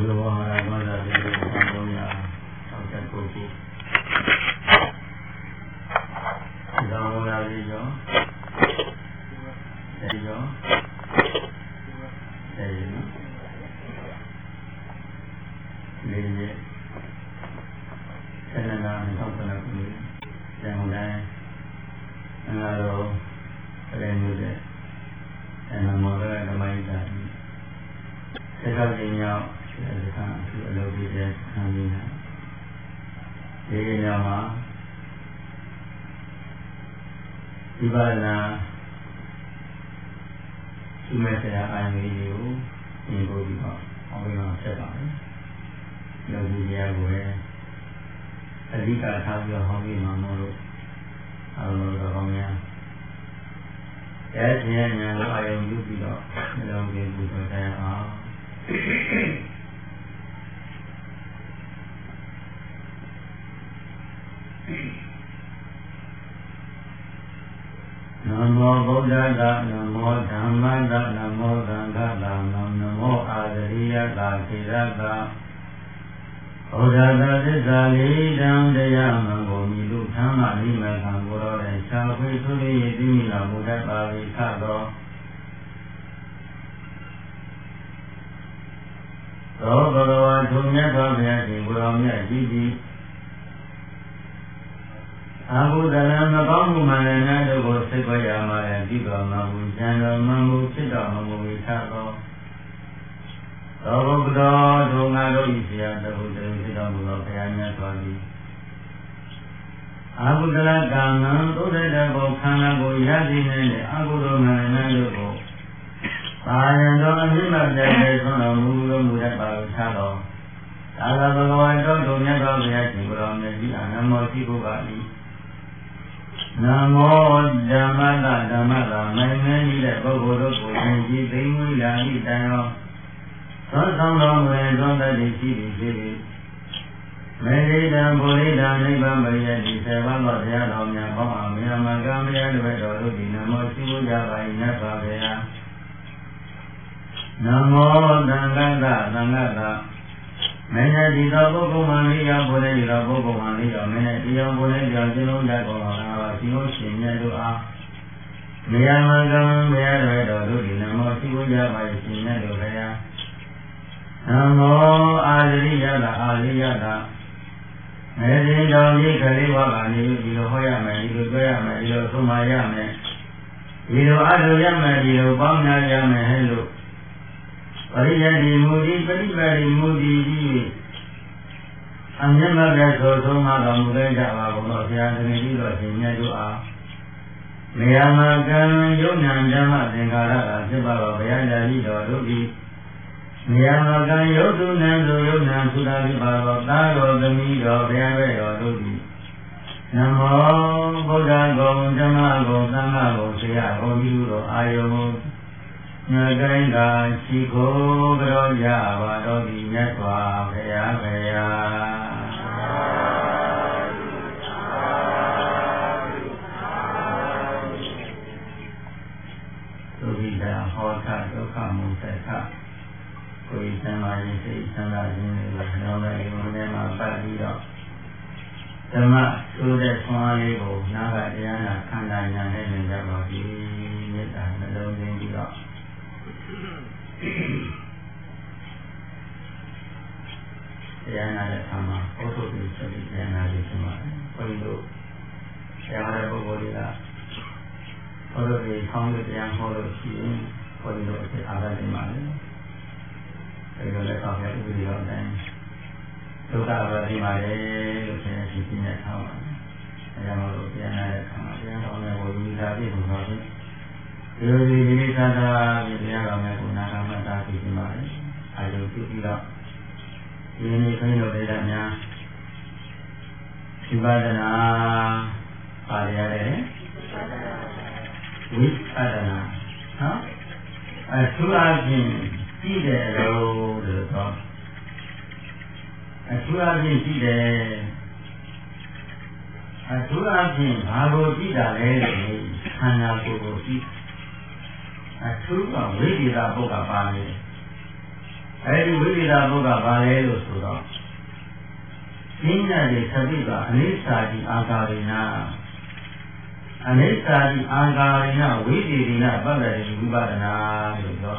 အထူးကဝိသေသပုဂ္ဂပါလေအဲဒီဝိသေသဘုရားဘာလဲလို့ဆိုတော့ပညာရဲ့သတိကအနိစ္စတိအာဂါရိနာအနိစ္စတိအာဂါရိနာဝိသေရိနာပတ္တိဝိပဒနာလို့ပြော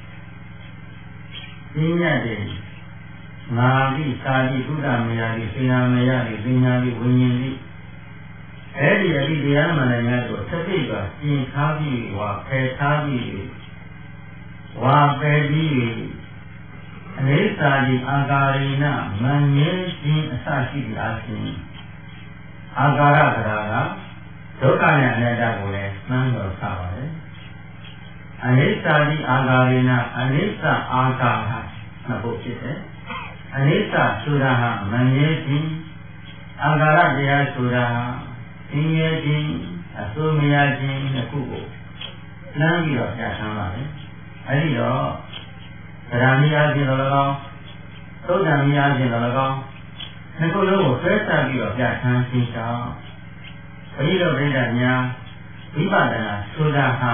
ပညာရဲ့ငါတိသာတိသုဒ္ဓမေယတိစေနာမေယတိပညာတိဝိညာဉ်တိအဲ့ဒီအတိတရားမှန်တယ်များဆိုသတိကကျင်ထားပြီးဝါဖယ်ထားပြီးဝါပယ်ပြီးအနိစ္စတိအာဂါရိနာမမြဲခြင်းအစရှိသလားရှင်အာဂါရကရာကဒုက္ခနဲ့အနတ္တကိုလည်းမှန်းတော်ထားပါတယ်အနိစ္စတိအာဂါရိနာအနိစ္စအာဂါဟနှစ်ပုဒ်ဖြစ်တယ်အနိစ္စဆိုတာဟာမမြဲခြင်းအာဂါရတရားဆိုတာသင်မြဲခြင်းအစိုးမရခြင်းနှစ်ခုကိုလမ်းပြီးတော့ပြဋ္ဌာန်းပါတယ်အဲဒီတော့ဗရာမိအားဖြင့်တော်၎င်းသုဒ္ဓမိအားဖြင့်တော်၎င်းနှစ်ခုလုံးကိုဆွဲဆက်ပြီးတော့ပြဋ္ဌာန်းရှင်းဆောင်ဘုရားတော်ဗိဒ္ဓများဝိပဿနာဆိုတာဟာ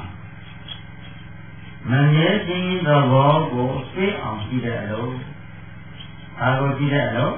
မမြဲခြင်းသဘောကိုသိအောင်ကြည့်တဲ့အလို့ဘာကိုကြည့်တဲ့အလို့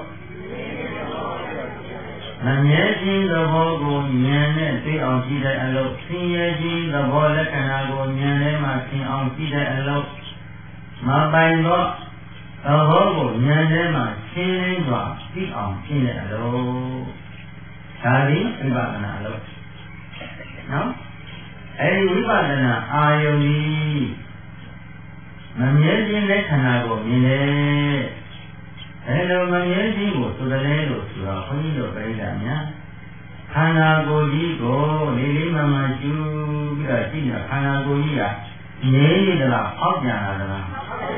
မမြဲခြင်းသဘောကိုဉာဏ်နဲ့သိအောင်ကြည့်တဲ့အလို့ဆင်းရဲခြင်းသဘောလက္ခဏာကိုဉာဏ်နဲ့မှသိအောင်ကြည့်တဲ့အလို့မပိုင်သောသဘောကိုဉာဏ်ထဲမှာရှင်းလင်းစွာသိအောင်ကြည့်တဲ့အလို့ဒါဒီဝိပဿနာအလို့နော်အဲဒီဝိပဿနာအာယုန်ကြီးမမြဲခြင်းလက္ခဏာကိုမြင်တယ်အဲလိုမမြဲခြင်းကိုဆိုတယ်လို့ဆိုတော့ဘုန်းကြီးတို့ပြိဿများခန္ဓာကိုယ်ကြီးကိုလေးလေးမှန်မှန်ရှုပြီးတော့ကြည့်ရခန္ဓာကိုယ်ကြီးကငြိမ်းနေသလားဖောက်ပြန်လာသလား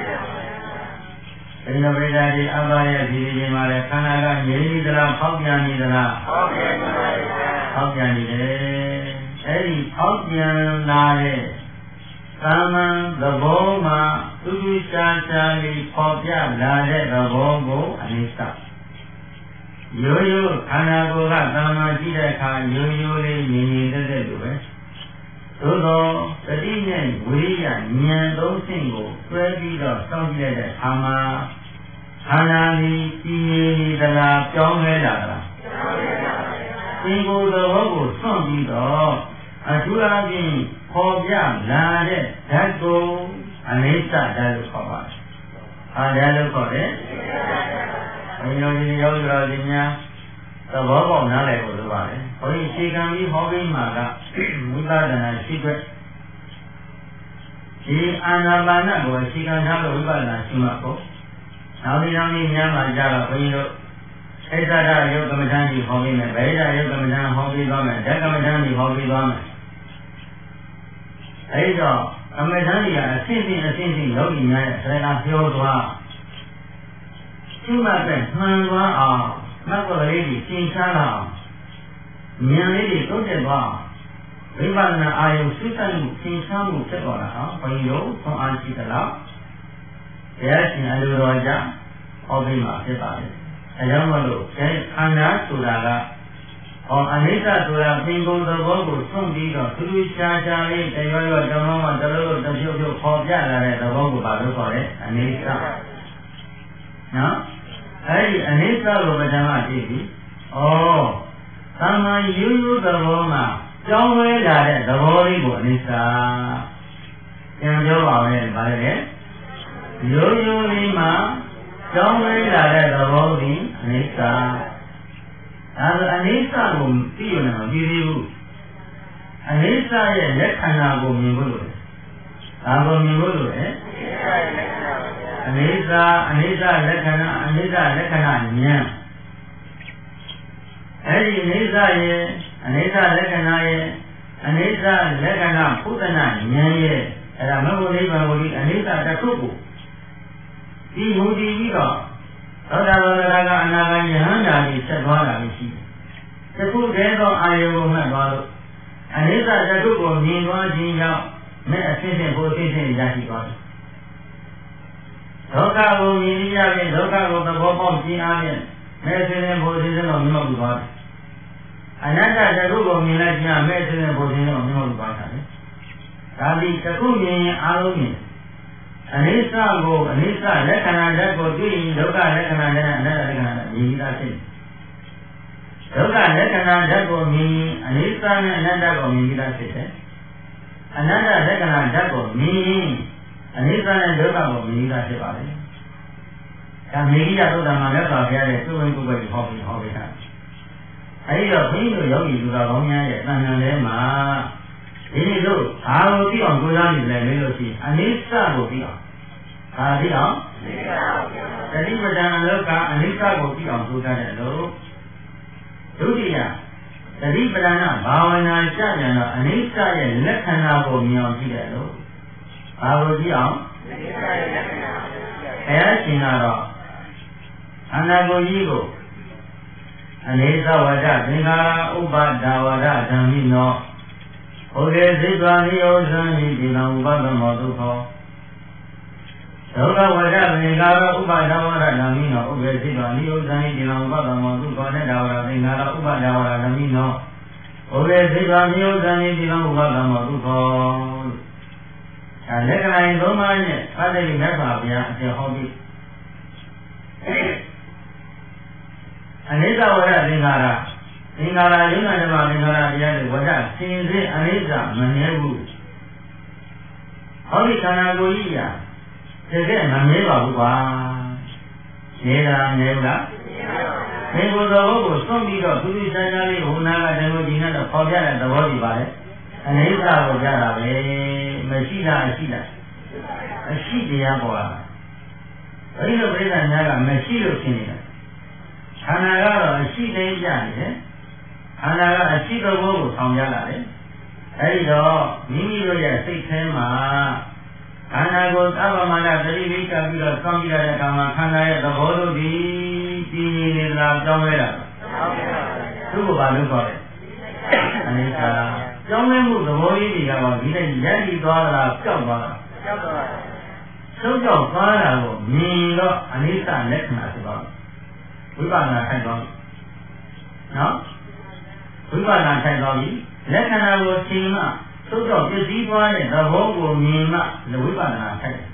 အဲဒီလိုပြိဿတွေအဘရဲ့ဒီဒီမှာလည်းခန္ဓာကငြိမ်းနေသလားဖောက်ပြန်နေသလားဖောက်ပြန်နေပါဘူးဖောက်ပြန်နေတယ်အဲဒီဖောက်ပြန်လာတဲ့သာမန်သဘောမှာသူသူရှားရှားလေးပေါ်ပြလာတဲ့သဘောကိုအနိစ္စရိုးရိုးခန္ဓာကိုယ်ကသာမန်ရှိတဲ့အခါရိုးရိုးလေးငြိမ်ငြိမ်သက်သက်လိုပဲသို့သောတတိနဲ့ဝိရိယဉာဏ်သုံးဆင့်ကိုတွဲပြီးတော့စောင့်ကြည့်တဲ့အခါမှာခန္ဓာကြီးကြည်နေသလားပြောင်းလဲလာတာပြောင်းလဲလာပါဘူးသင်္ကိုယ်သဘောကိုစွန့်ပြီးတော့အထူးအားဖြင့်ပေါ်ပြလာတဲ့ဓာတ်ကိုအနိစ္စဓာတ်လို့ခေါ်ပါတယ်။အားဓာတ်လို့ခေါ်တယ်။ဘုရားရှင်ရောက်တော်ဒီများသဘောပေါက်နားလည်ဖို့လိုပါတယ်။ဘုန်းကြီးခြေကံပြီးဟောပြီးမှကဝိပဿနာရှိခွင့်ဒီအာနာပါနကိုခြေကံထားလို့ဝိပဿနာရှိမှာပေါ့။နောက်ဒီနောက်ဒီများမှာကြတော့ဘုန်းကြီးတို့ဣဇဒယုတ်ကမ္မဋ္ဌာန်းကြီးဟောပြီးမယ်။ဗေဒယုတ်ကမ္မဋ္ဌာန်းဟောပြီးသွားမယ်။ဓကမ္မဋ္ဌာန်းကြီးဟောပြီးသွားမယ်။အဲဒီတော့အမေထမ်းကြီးကအရှင်းရှင်းယောဂီများရဲ့ဆရာပြောသွားရှိမှတဲ့မှန်သွားအောင်မှတ်ပေါ်လေးကြီးသင်ရှားလာအောင်ဉာဏ်လေးတွေတိုးတက်သွားဝိပဿနာအာယုစိတ်တမှုသင်ရှားမှုဖြစ်ပေါ်လာအောင်ဘုန်းကြီးတို့သွန်အားရှိသလားတရားရှင်အလိုတော်ကြောင့်ဟောပြီးမှဖြစ်ပါလေအဲကြောင့်မလို့ခန္ဓာဆိုတာကအနိစ္စဆိုတာပင်ကုန်သဘောကိုသုံးပြီးတော့သူသူရှားရှားလေးတရားရောဓမ္မမှာတလို့တဖြုတ်ဖြုတ်ပေါ်ပြလာတဲ့သဘောကိုဘာလို့ခေါ်လဲအနိစ္စနော်အဲဒီအနိစ္စကိုပထမကြည့်ပြီးသမ္မာရိုးရိုးသဘောမှာကြောင်းဝဲလာတဲ့သဘောလေးကိုအနိစ္စပြန်ပြောပါမယ်ဗါလေရိုးရိုးလေးမှာကြောင်းဝဲလာတဲ့သဘောသည်အနိစ္စဒါဆိုအနိစ္စကိုသိရမယ်မသိသေးဘူးအနိစ္စရဲ့လက္ခဏာကိုမြင်ဖို့လိုတယ်ဒါကိုမြင်ဖို့လိုတယ်အနိစ္စလက္ခဏာအနိစ္စလက္ခဏာဉာဏ်အဲဒီအနိစ္စရဲ့အနိစ္စလက္ခဏာရဲ့အနိစ္စလက္ခဏာဖုဒ္ဒနာဉာဏ်ရဲ့အဲဒါမဂ္ဂနိဗ္ဗာန်ကိုဒီအနိစ္စတစ်ခုကိုဒီမူတည်ပြီးတော့သောတာပန်ကအနာဂတ်ယဟန္တာကြီးဆက်သွားတာရှိတယ်။တခုတည်းသောအာယုံကိုမှတ်သွားလို့အနိစ္စတခုကိုမြင်သွားခြင်းကြောင့်မဲ့အစစ်စစ်ကိုအစစ်စစ်ရရှိသွားတယ်။ဒုက္ခကိုမြင်ရပြီးဒုက္ခကိုသဘောပေါက်ခြင်းအားဖြင့်မဲ့စစ်စစ်ကိုအစစ်စစ်တော့မြင်လို့သွားတယ်။အနတ္တတခုကိုမြင်လိုက်ခြင်းမဲ့စစ်စစ်ကိုအစစ်စစ်တော့မြင်လို့သွားတာလေ။ဒါဒီတခုမြင်ရင်အားလုံးမြင်နိစ္စကိုအနိစ္စလက္ခဏာဓာတ်ကိုတွေ့ရင်ဒုက္ခလက္ခဏာနဲ့အနတ္တလက္ခဏာနဲ့မြင်ပြီးသားဖြစ်ဒုက္ခလက္ခဏာဓာတ်ကိုမြင်ရင်အနိစ္စနဲ့အနတ္တကိုမြင်ပြီးသားဖြစ်တယ်အနတ္တလက္ခဏာဓာတ်ကိုမြင်ရင်အနိစ္စနဲ့ဒုက္ခကိုမြင်ပြီးသားဖြစ်ပါလေဒါမေဂိယသုတ္တမှာလက်ပါပြရတဲ့သူ့ဝင်ပုဂ္ဂိုလ်ဟောပြီးတာအဲဒီတော့ဘုန်းကြီးတို့ယောဂီလူတော်ကောင်းများရဲ့တဏ္ဍာထဲမှာဒီလိုတို့ဘာကိုသိအောင်ကြိုးစားနေလဲလို့ရှိရင်အနိစ္စကိုသိအောင်ဘာသိအောင်သတိပဋ္ဌာန်လောကအနိစ္စကိုသိအောင်ကြိုးစားတယ်လို့ဒုတိယသတိပဋ္ဌာန်ဘာဝနာကျပြန်တော့အနိစ္စရဲ့လက္ခဏာကိုမြင်အောင်ကြည့်တယ်လို့ဘာကိုကြည့်အောင်အနိစ္စရဲ့လက္ခဏာဘုရားရှင်ကတော့အနာကိုကြီးကိုအနေသဝဒသင်္ခါရဥပါဒဝဒဓမ္မိနောဘုရေသိသွားနိယောဇံဤဒီနောဥပဒမောဒုက္ခောဒုက္ခဝဒသင်္ခါရဥပါဒဝဒဓမ္မိနောဥရေသိသွားနိယောဇံဤဒီနောဥပဒမောဒုက္ခောနဲ့ဒါဝရသင်္ခါရဥပါဒဝဒဓမ္မိနောဘုရေသိသွားနိယောဇံဤဒီနောဥပဒမောဒုက္ခောဒါလက္ခဏာသုံးပါးနဲ့ဖတ်တဲ့မြတ်စွာဘုရားအကျဟောပြီးအနိစ္စဝရသင်္ခါရယုံနာဓမ္မသင်္ခါရတရားတွေဝဒသင်စေအနိစ္စမမြဲဘူးဟောဒီခန္ဓာကိုယ်ကြီးရာတကယ်မမြဲပါဘူးကွာမြဲတာမြဲဘူးလားမြဲပါဘူးဒီကိုယ်တော်ကိုစွန့်ပြီးတော့သူတိဆိုင်လေးဟိုနာကတည်းကဒီနဲ့တော့ပေါ်ပြတဲ့သဘောကြီးပါလေအနိစ္စကိုကြတာပဲမရှိတာအရှိတရားပေါ်လာဘယ်လိုပြိဿများကမရှိလို့ရှင်းနေတာခန္ဓာကတော့အရှိတိုင်းပြနေတယ်ခန္ဓာကအရှိသဘောကိုဆောင်ရလာတယ်အဲဒီတော့မိမိတို့ရဲ့စိတ်ထဲမှာခန္ဓာကိုသဗ္ဗမန္တသတိလေးကပ်ပြီးတော့စောင့်ကြည့်ရတဲ့အခါမှာခန္ဓာရဲ့သဘောတို့ဒီတည်နေနေလားကြောင်းလဲတာသူ့ကိုဘာလို့ခေါ်လဲအနိစ္စကြောင်းလဲမှုသဘောလေးတွေကတော့ဒီနဲ့ရည်ရည်သွားတာကြောက်သွားတာဆုံးကြောက်သွားတာကိုမြင်တော့အနိစ္စလက္ခဏာဖြစ်သွားဝိပဿနာထိုင်သွားပြီနော်ဝိပဿနာထိုင်သွားပြီလက္ခဏာကိုသိမှသို့တော့ပစ္စည်းသွားတဲ့သဘောကိုမြင်မှဝိပဿနာထိုင်တယ်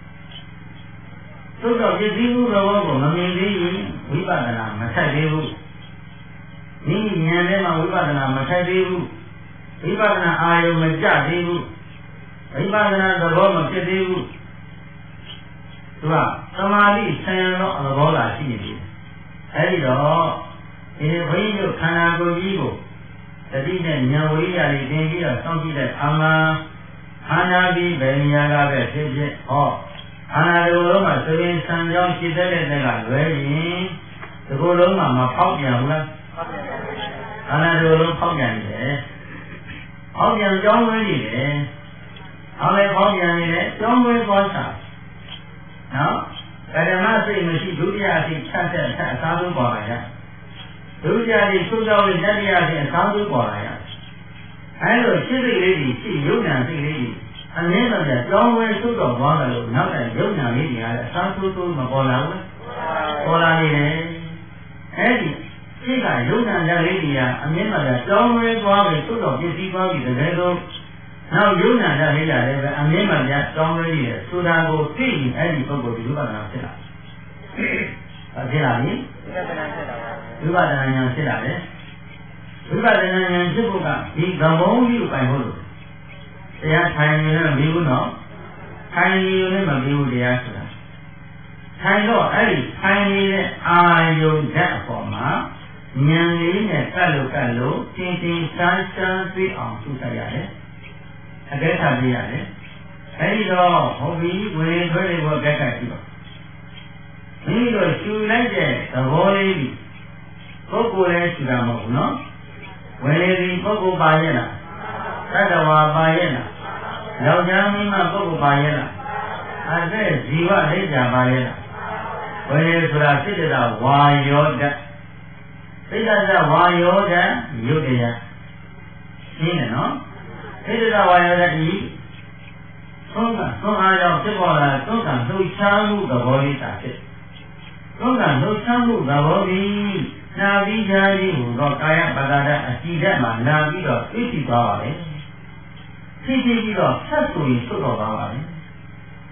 သို့တော့ပစ္စည်းမှုသဘောကိုမမြင်သေးရင်ဝိပဿနာမထိုင်သေးဘူးမိမိဉာဏ်ထဲမှာဝိပဿနာမထိုင်သေးဘူးဝိပဿနာအာယုံမကျသေးဘူးဝိပဿနာသဘောမဖြစ်သေးဘူးသူကသမာဓိဆံရသောသဘောသာရှိနေတယ်အဲဒီတော့ဒီဘိညုခန္ဓာကိုယ်ကြီးကိုတတိနဲ့ဉာဏ်ဝိရိယတွေသင်ပြီးတော့စောင့်ကြည့်တဲ့အာမခန္ဓာပြီးဘယ်နေရာကပဲဖြစ်ဖြစ်ဟောခန္ဓာတစ်ခုလုံးမှာဆိုရင်ဆံကြောင်းဖြစ်တဲ့တဲ့ကလွဲရင်ဒီခုလုံးမှာမဖောက်ပြန်ဘူးလားခန္ဓာတစ်ခုလုံးဖောက်ပြန်နေတယ်ဖောက်ပြန်ကြောင်းဝဲနေတယ်အောင်လည်းဖောက်ပြန်နေတယ်ကြောင်းဝဲသွားတာနော်ဓမ္မစိတ်မရှိဒုတိယစိတ်ချက်တဲ့အစားဆုံးပေါ်လာရဒုတိယစိတ်သုသောဝိတတိယစိတ်အစားဆုံးပေါ်လာရအဲလိုစိတ်လေးတွေစိတ်ယုံနာစိတ်လေးတွေအနည်းတော့ကြောင်းဝဲသုတော်သွားတယ်လို့နောက်တဲ့ယုံနာလေးတွေကအစားဆုံးမပေါ်လာဘူးပေါ်လာနေတယ်အဲဒီစိတ်ကယုံနာကြလေးတွေကအမြင်မှကြောင်းဝဲသွားပြီးသုတော်ပြည့်စည်သွားပြီးတကယ်တော့နောက်ယုံနာကြလေးရတယ်ပဲအမြင်မှကြောင်းဝဲရည်ဆိုတာကိုသိရင်အဲဒီပုဂ္ဂိုလ်ဒီဥပဒနာဖြစ်လာဖြစ်လာပြီဝိပဿနာဉာဏ်ဖြစ်လာတယ်ဝိပဿနာဉာဏ်ဖြစ်ဖို့ကဒီကံဘုံကြီးကိုပိုင်ဖို့လို့တရားထိုင်နေလည်းမပြီးဘူးနော်ထိုင်နေလည်းမပြီးဘူးတရားဆိုတာထိုင်တော့အဲ့ဒီထိုင်နေတဲ့အာယုန်ဓာတ်အပေါ်မှာဉာဏ်လေးနဲ့ကပ်လို့တင်းတင်းဆန်းဆန်းသိအောင်သူ့ဆက်ရတယ်အကဲခတ်ပြရတယ်အဲ့ဒီတော့ဟောပြီးဝေထွေးလေးကိုအကဲခတ်ကြည့်ပါဒီလိုရှူလိုက်တဲ့သဘောလေးကြီးပုဂ္ဂိုလ်လည်းရှူတာမဟုတ်ဘူးနော်ဝေဒီပုဂ္ဂိုလ်ပါရဲ့လားသတ္တဝါပါရဲ့လားယောက်ျားမိန်းမပုဂ္ဂိုလ်ပါရဲ့လားအသက်ဇီဝဒိဋ္ဌာပါရဲ့လားဝေဆိုတာစိတ္တဝါယောဓာတ်စိတ္တဝါယောဓာတ်ယုတ်တရားရှင်းတယ်နော်စိတ္တဝါယောဓာတ်ဤသုံးအားကြောင့်ဖြစ်ပေါ်လာသုံးကလှုပ်ရှားမှုသဘောလေးသာဖြစ်သုံးကလှုပ်ရှားမှုသဘောပြီးနာပြီးခြားကြီးဟူသောကာယပတ္တရအစီဓာတ်မှာနာပြီးတော့သိသိသွားပါလေသိသိပြီးတော့ဆက်ဆိုရင်သုတ်တော်သွားပါလေ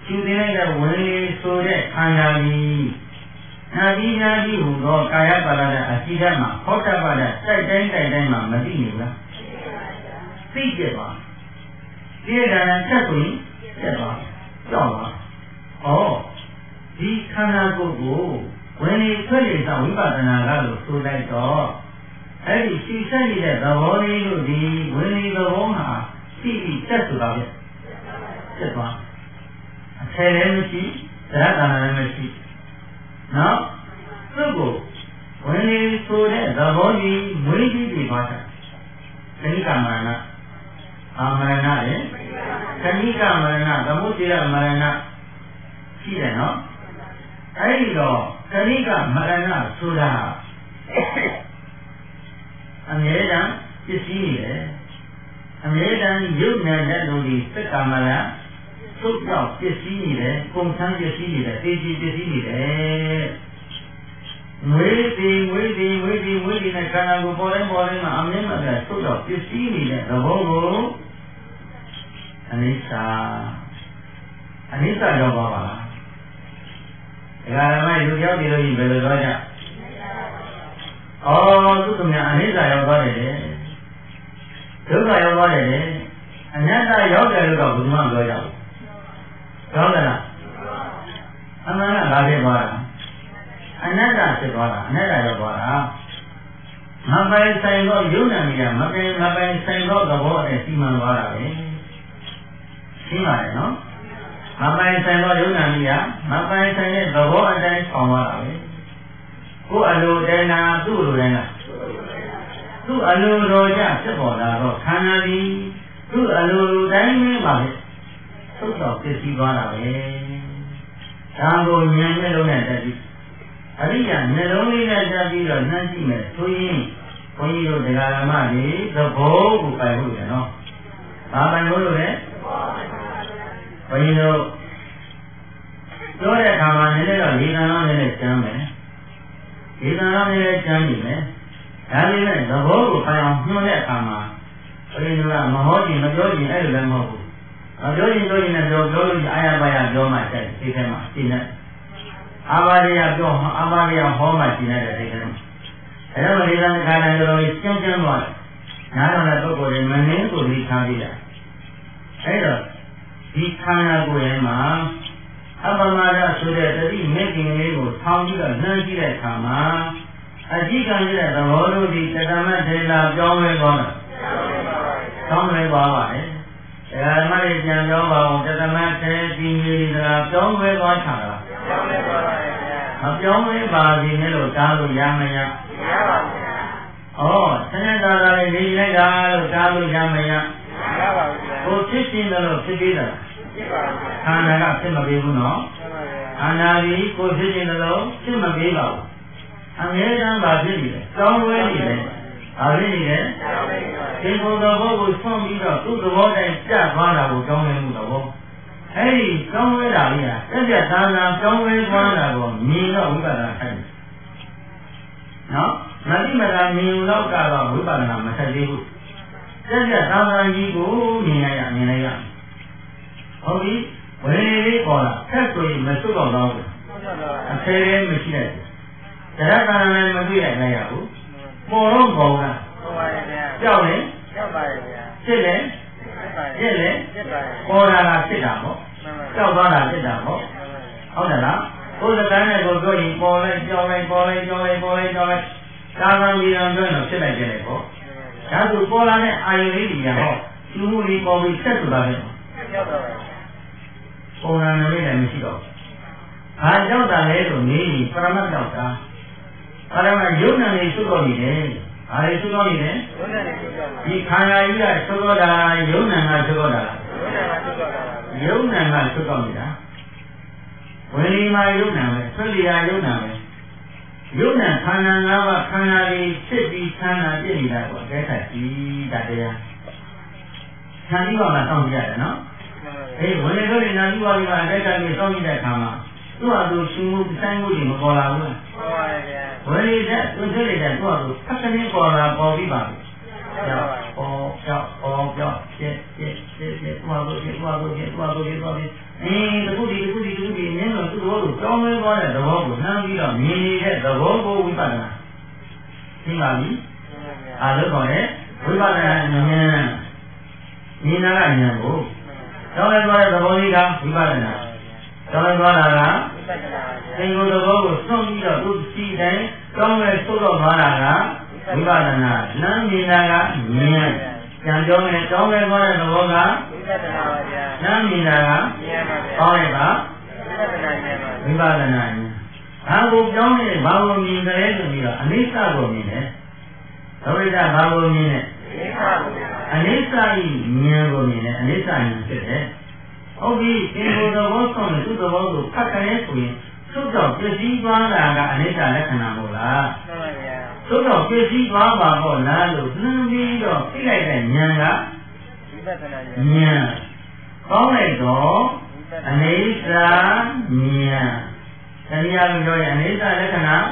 ရှုသိလိုက်တဲ့ဝင်လေဆိုတဲ့ခန္ဓာကြီးနာပြီးနာပြီးဟူသောကာယပါဒအစီဓာတ်မှာဟောတပါဒတိုက်တိုင်းမှာမသိနေဘူးလားသိကြပါဒီကံချက်ကိုချက်ပါကြောက်ပါဒီခန္ဓာကိုယ်ကိုဝင်လေထွက်လေသောဝိပဿနာကလို့ဆိုလိုက်တော့အဲ့ဒီရှိဆက်နေတဲ့သဘောလေးတို့ဒီဝင်လေသဘောမှာရှိပြီးချက်ဆိုတာပဲချက်ပါအထယ်လည်းမရှိသရတနာလည်းမရှိနော်သူ့ကိုဝင်လေဆိုတဲ့သဘောကြီးမွေးကြီးပြီးပါတာသနိကမရဏအာမရဏလေသနိကမရဏသမုဒိယမရဏရှိတယ်နော်အဲ့ဒီတော့သနိကမရဏဆိုတာအမြဲတမ်းပစ္စည်းနေတယ်အမြဲတမ်းရုပ်နာတဲ့လူကြီးသက္ကမရသုတ်ကြောင့်ပစ္စည်းနေတယ်ပုံစံပစ္စည်းနေတယ်တေကြီးပစ္စည်းနေတယ်ငွေဒီနဲ့ခန္ဓာကိုယ်ပေါ်တိုင်းမှာအမြဲတမ်းသုတ်ကြောင့်ပစ္စည်းနေတဲ့သဘောကိုအနိစ္စရောက်ပါလားဒါကလည်းလူကြောက်နေလို့ဘယ်လိုတော့ကြသူကများအနိစ္စရောက်သွားတယ်ဒုက္ခရောက်သွားတယ်အနတ္တရောက်တယ်လို့တော့ဘယ်မှမပြောကြဘူးဟုတ်တယ်လားအမှန်ကဘာဖြစ်သွားတာအနတ္တဖြစ်သွားတာအနတ္တရောက်သွားတာမပိုင်ဆိုင်တော့ယုံနာနေရမပိုင်ဆိုင်တော့သဘောနဲ့စီမံသွားတာပဲရှင်းပါတယ်နော်မပိုင်ဆိုင်တော့ယုံနာနေရမပိုင်ဆိုင်တဲ့သဘောအတိုင်းဆောင်သွားတာပဲကိုယ်အလိုတိုင်းနာသူ့အလိုတိုင်းနာသူ့အလိုတော်ကြဖြစ်ပေါ်လာတော့ခန္ဓာသည်သူ့အလိုတိုင်းမှာပဲသုတ်တော်ပစ္စည်းသွားတာပဲဒါကိုဉာဏ်နဲ့လုံးနဲ့တက်ပြီးအရိယာနှလုံးလေးနဲ့တက်ပြီးတော့နှမ်းကြည့်မယ်ဆိုရင်ဘုန်းကြီးတို့တရားဓမ္မတွေသဘောကိုပိုင်ဖို့ရနော်ဘာပိုင်ဖို့လို့လဲဘုန်းကြီးတို့ပြောတဲ့အခါမှာနည်းနည်းတော့ရေသံတော်နည်းနည်းကျမ်းမယ်ရေသံတော်နည်းနည်းကျမ်းနေမယ်ဒါပေမဲ့သဘောကိုပိုင်အောင်ညွှန်တဲ့အခါမှာဘုန်းကြီးတို့ကမဟောကြည့်မပြောကြည့်အဲ့လိုလည်းမဟုတ်ဘူးပြောရင်လည်းပြောလို့အာရပါရပြောမှတဲ့ဒီထဲမှာရှင်းတယ်အာဘာရိယပြောအာဘာရိယဟောမှရှင်းတဲ့ဒီထဲမှာအဲ့တော့ဒီကံခါတိုင်းတော်ကြီးကျင်းသွားတယ်နားတော်တဲ့ပုဂ္ဂိုလ်တွေမနှင်းကိုလေးထားပြီးတာအဲ့တော့ဒီခန္ဓာကိုယ်ရဲ့မှာအပမဒဆိုတဲ့တတိမေခင်လေးကိုထောင်းပြီးတော့နှမ်းကြည့်တဲ့အခါမှာအကြည့်ခံရတဲ့သဘောလို့ဒီတက္ကမထေလာပြောင်းလဲသွားတယ်ပြောင်းလဲသွားပါတယ်ဓမ္မရဲ့ဉာဏ်ပြောပါအောင်တသမထေတိမြေဒီကပြောင်းလဲသွားတာလားပြောင်းလဲသွားပါရဲ့ဗျာမပြောင်းလဲပါဘူးနဲ့လို့တားလို့ရမရမရပါဘူးဗျာဆင်းရဲတာလည်းနေလိုက်တာလို့တားလို့ရမရမရပါဘူးဗျာကိုဖြစ်ရှင်တယ်လို့ဖြစ်သေးတာဖြစ်ပါဘူးခန္ဓာကဖြစ်မပေးဘူးနော်ခန္ဓာကြီးကိုဖြစ်ရှင်တယ်လို့ဖြစ်မပေးပါဘူးအမြဲတမ်းပါဖြစ်နေတယ်တောင်းဝဲနေတယ်ဘာဖြစ်နေလဲဒီဘုံတော်ကိုဆွန့်ပြီးတော့သူ့သဘောတိုင်းကြသွားတာကိုကြောင်းလဲမှုတော့အဲ့ဒီကြောင်းလဲတာလေးဟာတက်တက်သာသာကြောင်းလဲသွားတာကိုမြင်တော့ဝိပဿနာထိုက်တယ်နော်မတိမတာမြင်တော့ကတော့ဝိပဿနာမထိုက်သေးဘူးတက်တက်သာသာကြီးကိုမြင်လိုက်ရဟုတ်ပြီဝေလေးပေါ်လာဆက်ဆိုရင်မစွတ်တော့ဘူးအသေးလေးမရှိတဲ့တရားကာဏလည်းမတွေ့နိုင်ရဘူးပေါ်တော့ပေါ်လားပေါ်ပါရဲ့ဗျာကြောက်လေကြောက်ပါရဲ့ဗျာဖြစ်လေဖြစ်လေပေါ်လာတာဖြစ်တာပေါ့ကြောက်သွားတာဖြစ်တာပေါ့ဟုတ်တယ်လားဘုရားကနဲ့ကိုပြောရင်ပေါ်လိုက်ကြောက်လိုက်ကာမကြီးအောင်ပြောတော့ဖြစ်လိုက်တယ်ပေါ့ဒါဆိုပေါ်လာတဲ့အာယုလေးတွေဟောကျူးမှုလေးပေါ်ပြီးဆက်ဆိုတာလေကြောက်တော့ပေါ်လာနေလည်းမရှိတော့ဘာကြောက်တာလဲဆိုနေပရမတ်ကြောက်တာအဲ့ဒါကယုံနာနေသုတော်နေတယ်။ဘာလဲသုတော်နေလဲ။ယုံနာနေသုတော်။ဒီခန္ဓာကြီးကသုတော်တာယုံနာကသုတော်တာ။ယုံနာကသုတော်နေတာ။ဝိရိမာယုံနာပဲ၊ဆွေလျာယုံနာပဲ။ယုံနာခန္ဓာ၅ပါးခန္ဓာလေးဖြစ်ပြီးခန္ဓာပြည့်နေတာကိုအကဲခတ်ကြည့်တာတရား။ခန္ဒီပါမှာစောင့်ကြရတယ်နော်။ဝိရိတို့နာပြီးပါပြီမှာအကဲခတ်ပြီးစောင့်ကြည့်တဲ့အခါမှာသူ့အတူရှင်မှုတိုင်းမှုတွေမပေါ်လာဘူးလား။ပေါ်ပါရဲ့ဗျာ။ဝိရိယသူစိတ်တွေသူ့အတူသက္ကနေပေါ်လာပေါ်ပြီးပါပြီ။ကြောက်ပေါ်ဖြစ်မှသွားလို့ဖြစ်သွားလို့ဖြစ်သွားလို့ဖြစ်သွားပြီတခုဒီနင်းတော့သူ့ဘောကိုကြောင်းလဲသွားတဲ့သဘောကိုနှမ်းပြီးတော့မြင်နေတဲ့သဘောကိုဝိပဿနာသိပါပြီအားလို့ခေါ်တဲ့ဝိပဿနာဉာဏ်မြင်နာကဉာဏ်ကိုကြောင်းလဲသွားတဲ့သဘောလေးကဝိပဿနာကြောင်းလဲသွားတာကသင်္ကိုယ်သဘောကိုစွန့်ပြီးတော့သူစီတိုင်းကြောင်းလဲသို့တော့သွားတာကဝိပဿနာနှမ်းမြင်နာကဉာဏ်ကြံကြောင်းနဲ့ကြောင်းလဲသွားတဲ့သဘောကဝိပဿနာပါဗျာနှမ်းမြင်နာကဉာဏ်ပါဗျာကောင်းလိုက်ပါဝိပဿနာဉာဏ်ဘာကိုကြောင်းနဲ့ဘာကိုမြင်တယ်ဆိုပြီးတော့အနိစ္စကိုမြင်တယ်ဒုက္ခဘာကိုမြင်လဲအနိစ္စကြီးဉာဏ်ကိုမြင်တယ်အနိစ္စဉာဏ်ဖြစ်တယ်ဟုတ်ပြီသင်္ကိုယ်သဘောဆုံးတဲ့သူ့သဘောကိုဖတ်တယ်ဆိုရင်သုတ်တော်ပြည့်စည်သွားတာကအနိစ္စလက္ခဏာမို့လားမှန်ပါဗျာသုတ်တော်ပြည့်စည်သွားပါတော့လားလို့နှမ်းပြီးတော့သိလိုက်တဲ့ဉာဏ်ကဝိပဿနာဉာဏ်ကောင်းလိုက်တော့အနိစ္စဉာဏ်တရားလို့ပြောရင်အနိစ္စလက္ခဏာဉာဏ်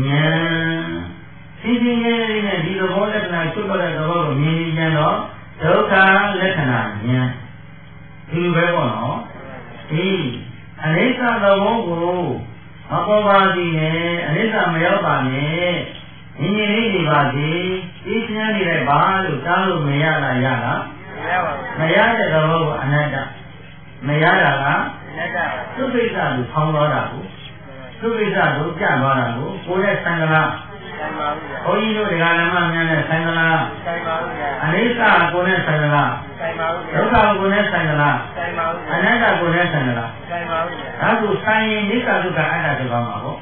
သိသိငယ်လေးနဲ့ဒီသဘောလက္ခဏာချုပ်တော့တဲ့သဘောကိုမြင်ကြတော့ဒုက္ခလက္ခဏာဉာဏ်ဒီပဲပေါ့နော်ဒီအနိစ္စသဘောကိုမပေါ်ပါစေနဲ့အနိစ္စမရောက်ပါနဲ့ညီညီလေးနေပါစေသိချင်နေတဲ့ဘာလို့တားလို့မရလားရလားမရတဲ့သဘောကိုအနတ္တမရတာကအနတ္တသုခိစ္စကိုဖောင်းသွားတာကိုသုခိစ္စကိုပြသွားတာကိုကိုယ်ရဲ့သံဃာဆိုင်ပါဘူး။ဘုန်းကြီးတို့ဒကာလမများနဲ့ဆိုင်သလား။ဆိုင်ပါဘူး။အနိစ္စကိုနဲ့ဆိုင်သလား။ဆိုင်ပါဘူး။ဒုက္ခကိုနဲ့ဆိုင်သလား။ဆိုင်ပါဘူး။အနတ္တကိုနဲ့ဆိုင်သလား။ဆိုင်ပါဘူး။ဒါဆိုဆိုင်ရင်နိစ္စဒုက္ခအတ္တဆိုပါမှာပေါ့။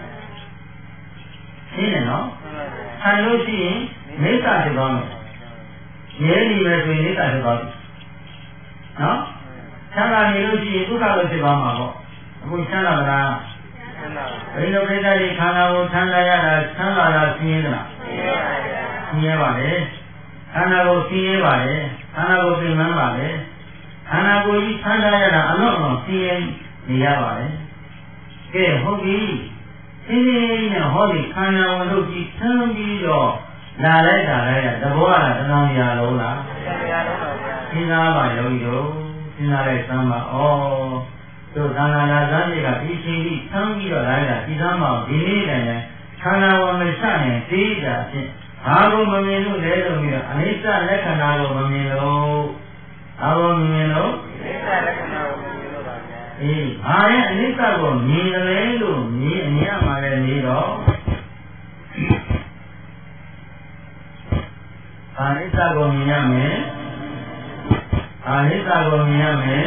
ရှင်းတယ်နော်။ဆိုင်လို့ရှိရင်နိစ္စဆိုပါမယ်။ရဲနေမယ်ဆိုရင်နိစ္စဆိုပါမယ်။နော်။ချမ်းသာနေလို့ရှိရင်ဒုက္ခလို့ဖြစ်ပါမှာပေါ့။အခုချမ်းသာလား။ဘယ်လိုကိစ္စတွေခန္ဓာကိုချမ်းသာရတာချမ်းသာတာဆင်းရဲလားဆင်းရဲပါလေခန္ဓာကိုဆင်းရဲပါလေခန္ဓာကိုပြင်မှန်းပါလေခန္ဓာကိုကြီးချမ်းသာရတာအလုံးစုံဆင်းရဲနေရပါလေကဲဟုတ်ပြီဆင်းရဲနဲ့ဟောဒီခန္ဓာဝင်တို့ကြီးဆန်းပြီးတော့လာလိုက်တာလည်းသဘောကတဏှာရာလုံးလားရာလုံးပါဗျာစဉ်းစားပါယောဂီတို့စဉ်းစားလိုက်စမ်းပါဩတို့သံဃာနာဇာတိကဒီချိန်ကြီးဆန်းပြီးတော့လာတာဒီသမ်းမှာဒီနေ့တိုင်တိုင်ခန္ဓာဝင်မချရင်သိတာဖြင့်ဘာကိုမမြင်လို့လဲလို့ပြီးတော့အနိစ္စလက္ခဏာကိုမမြင်လို့ဘာကိုမမြင်လို့အနိစ္စလက္ခဏာကိုမမြင်လို့ပါဗျာအေးဘာရဲ့အနိစ္စကိုမြင်တယ်လို့မြင်အမြင်မှလည်းနေတော့အနိစ္စကိုမြင်ရမယ်အနိစ္စကိုမြင်ရမယ်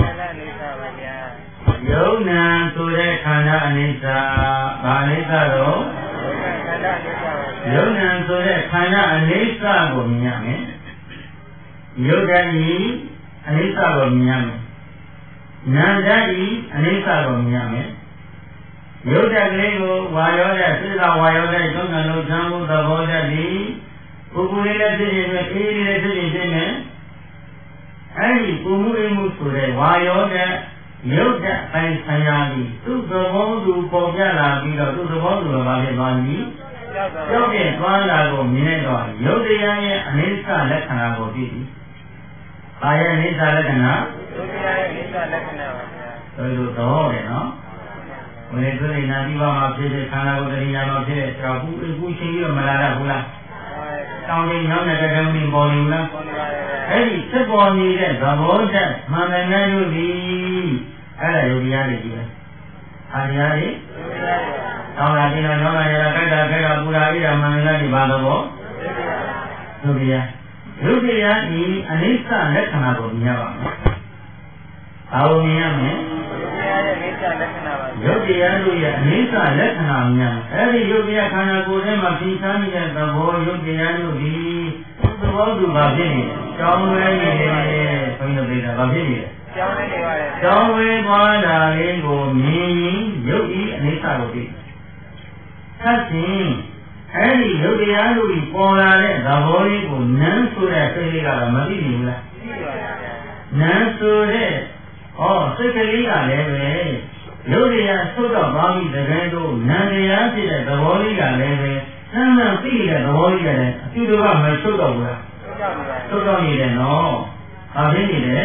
ယုံနာဆိုတဲ့ခန္ဓာအနိစ္စဘာအနိစ္စတော့ယုံနာဆိုတဲ့ခန္ဓာအနိစ္စကိုမြင်ရမယ်ယုတ်တည်းအနိစ္စကိုမြင်ရမယ်နာမ်တည်းအနိစ္စကိုမြင်ရမယ်ယုတ်တည်းကလေးကိုဝါရောတဲ့စိတ်ကဝါရောတဲ့ယုံနာလုံးချမ်းမှုသဘောတည်းဒီပုဂ္ဂိုလ်လေးလည်းဖြစ်နေမယ်အေးလေးလည်းဖြစ်နေဖြစ်မယ်အဲဒီပုံမှုအိမ်မှုဆိုတဲ့ဝါရောတဲ့ရုပ်တဲ့အပိုင်းဆံရပြီးသူ့သဘောသူပေါ်ပြလာပြီးတော့သူ့သဘောသူဘာဖြစ်သွားပြီရုပ်ရဲ့သွားလာကိုမြင်တော့ရုပ်တရားရဲ့အနိစ္စလက္ခဏာကိုသိပြီ။ဘာရဲ့အနိစ္စလက္ခဏာရုပ်တရားရဲ့အနိစ္စလက္ခဏာပါဗျာ။ဆိုလိုတော့တယ်နော်။ဘယ်လိုလဲနာတိဘာမှာဖြစ်တဲ့ခန္ဓာကိုယ်တရားမှာဖြစ်တဲ့ကြောက်ဘူးအခုချင်းပြီးတော့မလာတော့ဘူးလား။တောင်းရင်ရောက်တဲ့တုန်းကပေါ်နေလား။အဲ့ဒီစစ်ပေါ်နေတဲ့သဘောချက်မှန်တယ်နဲ့လို့ဒီအဲ့ဒါယုတ်တရားတွေကြီးပဲ။အားတရားတွေတောင်းလာပြီးတော့နောက်လာရတာကြိုက်တာကြိုက်တာပူတာအိရာမှန်တယ်ဒီဘာလို့ယုတ်တရားယုတ်တရားဒီအနိစ္စလက္ခဏာကိုမြင်ရပါမယ်။ဘာလို့မြင်ရမလဲ။ယုတ်တရားတို့ရဲ့အနိစ္စလက္ခဏာမြင်အဲ့ဒီယုတ်တရားခန္ဓာကိုယ်ထဲမှာသိစားနေတဲ့သဘောယုတ်တရားတို့ဒီသဘောသူဘာဖြစ်နေလဲ။ကြောင်းလဲနေတယ်ဘုန်းကြီးတို့ဘာဖြစ်နေလဲ။ကြောင်းလဲနေပါလေ။ကြောင်းဝေသွားတာလေးကိုမြင်ရင်ယုတ်ဤအနိစ္စကိုသိ။ဆက်ခြင်းအဲ့ဒီယုတ်တရားတို့ဤပေါ်လာတဲ့သဘောလေးကိုနန်းဆိုတဲ့စိတ်လေးကတော့မသိဘူးလား။သိပါပါဗျာ။နန်းဆိုတဲ့စိတ်ကလေးကလည်းပဲယုတ်တရားသုတ်တော့ပါပြီတကယ်တော့နန်းတရားဖြစ်တဲ့သဘောလေးကလည်းပဲဆန်းဆန်းသိတဲ့သဘောလေးကလည်းအတူတူကမသုတ်တော့ဘူးလား။သုတ်တော့နေတယ်နော်။ဘာဖြစ်နေလဲ။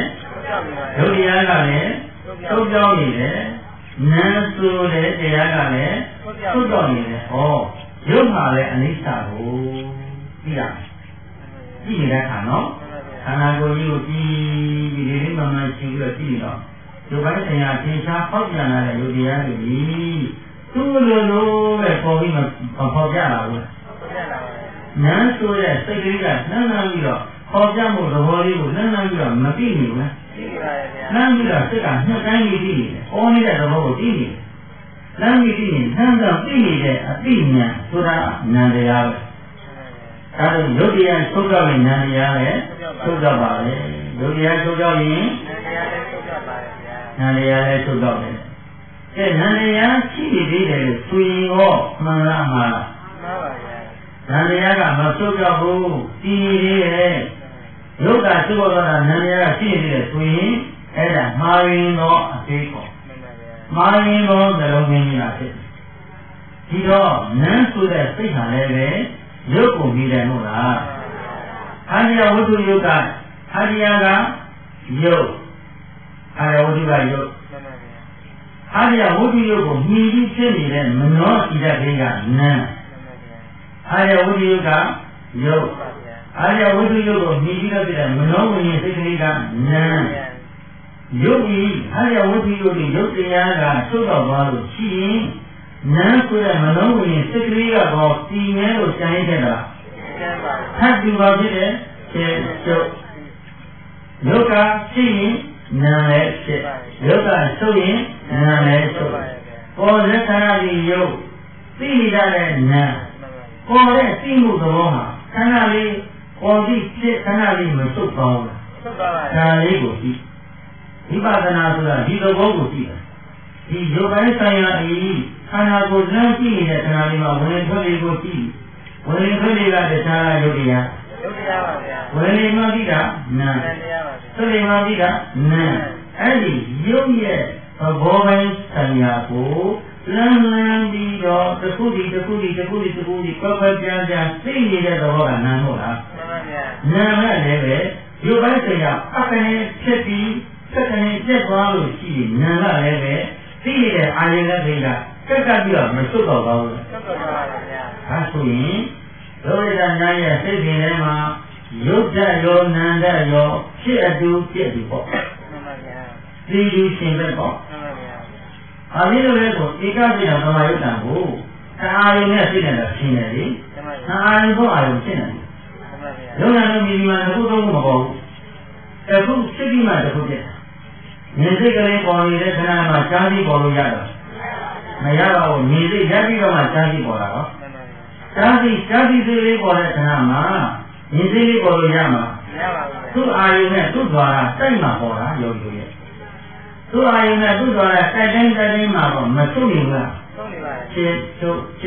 ယုတ်တရားကလည်းထုတ်ပြောင်းနေတယ်နာဆိုတဲ့တရားကလည်းထုတ်ပြောင်းနေတယ်ဟောရုပ်မှာလည်းအနိစ္စကိုသိရကြည့်နေတဲ့အခါနော်ခန္ဓာကိုယ်ကြီးကိုကြည့်ပြီးဒီမှမှရှိပြီးတော့ကြည့်တော့ဒီဘက်ဆိုင်ရာသင်္ချာပေါက်ပြန်လာတဲ့ယုတ်တရားတွေကြီးသူ့လိုလိုပဲပေါ်ပြီးမှပေါက်ကြလာဘူးနာဆိုတဲ့စိတ်ကလေးကနှမ်းနှမ်းပြီးတော့ပေါ်ပြမှုသဘောလေးကိုနှမ်းနှမ်းပြီးတော့မသိနေဘူးလားသိပါရဲ့ဗျာနှမ်းပြီးတော့စိတ်ကနှစ်တိုင်းကြီးသိနေတယ်ပေါ်နေတဲ့သဘောကိုသိနေတယ်နှမ်းပြီးသိနေနှမ်းတော့သိနေတဲ့အသိဉာဏ်ဆိုတာဉာဏ်တရားပဲဒါတော့ယုတ်တရားချုပ်တော့ရင်ဉာဏ်တရားပဲချုပ်တော့ပါလေယုတ်တရားချုပ်တော့ရင်ဉာဏ်တရားလည်းချုပ်တော့တယ်ကဲဉာဏ်တရားရှိနေသေးတယ်လို့ဆိုရင်ရောမှန်လားမှားလားမှန်ပါဗျာဉာဏ်တရားကမချုပ်တော့ဘူးသိနေသေးတယ်ယုတ်တာချုပ်တော့တာဉာဏ်တရားရှိနေသေးတယ်ဆိုရင်အဲ့ဒါမှားရင်တော့အသေးပေါ့မှားရင်တော့နှလုံးသွင်းနေတာဖြစ်တယ်ဒီတော့နန်းဆိုတဲ့စိတ်ဟာလည်းပဲရုပ်ကိုမြည်တယ်မဟုတ်လားအာရိယဝတ္ထုယုတ်ကအာရိယကယုတ်အာရိယဝတ္ထုကယုတ်အာရိယဝတ္ထုယုတ်ကိုမြည်ပြီးဖြစ်နေတဲ့မနောဣဒကိကနန်းအာရိယဝတ္ထုယုတ်ကယုတ်အာရိယဝတ္ထုယုတ်ကိုမြည်ပြီးတော့ဖြစ်တဲ့မနောဝိညာဉ်စိတ်ကလေးကနန်းယုတ်ဤအာရိယဝတ္ထုယုတ်ဒီယုတ်တရားကသုတ်တော်သွားလို့ရှိရင်နာဆိုတဲ့မနောဝိညာဉ်စိတ်ကလေးကတော့တည်နေလို့ကြံရတဲ့လားထပ်ပြီးပါဖြစ်တယ်ကျေကျုပ်ယုတ်ကရှိရင်နာလည်းဖြစ်ယုတ်ကဆိုရင်နာလည်းဆိုပေါ်တဲ့ခန္ဓာကြီးယုတ်သိနေကြတဲ့နာပေါ်တဲ့သိမှုသဘောမှာခန္ဓာလေးပေါ်ပြီးဖြစ်ခန္ဓာလေးမစုပ်ကောင်းဘူးစုပ်ပါပါဒါလေးကိုကြည့်ဝိပဿနာဆိုတာဒီသဘောကိုကြည့်တယ်ဒီယုတ်ပိုင်းဆိုင်ရာအီခန္ဓာကိုယ်လမ်းကြည့်နေတဲ့ခန္ဓာလေးမှာဝင်ထွက်လေးကိုကြည့်ဝင်ထွက်လေးကတရားယုတ်တရားပါဗျာဝင်လေးမှပြီးတာနာတရားပါဗျာထွက်လေးမှပြီးတာနာအဲ့ဒီယုတ်ရဲ့သဘောပိုင်းဆိုင်ရာကိုလမ်းပြီးတော့တစ်ခုဒီပတ်ပတ်ပြန်သိနေတဲ့သဘောကနာမဟုတ်လားမှန်ပါဗျာနာမဲ့လည်းပဲယုတ်ပိုင်းဆိုင်ရာအကနေဖြစ်ပြီးစက်ကနေပြတ်သွားလို့ရှိရင်နာကလည်းပဲသိတဲ့အာရုံနဲ့သိတာကက်ကပ်ပြီးတော့မစွတ်တော့ပါဘူးစွတ်တော့ပါဗျာဒါဆိုရင်ဒုရဒနာရဲ့စိတ်ပြင်ထဲမှာယုတ်တရောနန္ဒရောဖြစ်အတူပြည့်ပြီပေါ့မှန်ပါဗျာဒီလူရှင်ပဲပေါ့မှန်ပါဗျာအာမင်းတို့လည်းကိုဧကပိဏသမာယုတ်တံကိုအာရုံနဲ့သိနေတာဖြစ်နေလေအာရုံကိုအာရုံဖြစ်နေတယ်မှန်ပါဗျာယုတ်နာလို့မြည်မှတစ်ခုသုံးခုမပေါ်ဘူးအခုစိတ်ပြီးမှတစ်ခုပြည့်မြင်စိတ်ကလေးပေါ်နေတဲ့ခဏမှာကြားပြီးပေါ်လို့ရတော့မရပါဘူးမြင်စိတ်ရပြီးတော့မှကြားပြီးပေါ်လာတော့ကြားပြီးစိတ်လေးပေါ်တဲ့ခဏမှာမြင်စိတ်လေးပေါ်လို့ရမှာမရပါဘူးသူ့အာယုနဲ့သူ့သွားတာတိုက်မှပေါ်တာယောဂီရဲ့သူ့အာယုနဲ့သူ့သွားတာတိုက်တိုင်းမှာတော့မဆုတ်နေဘူးလားဆုတ်နေပါရဲ့ကျ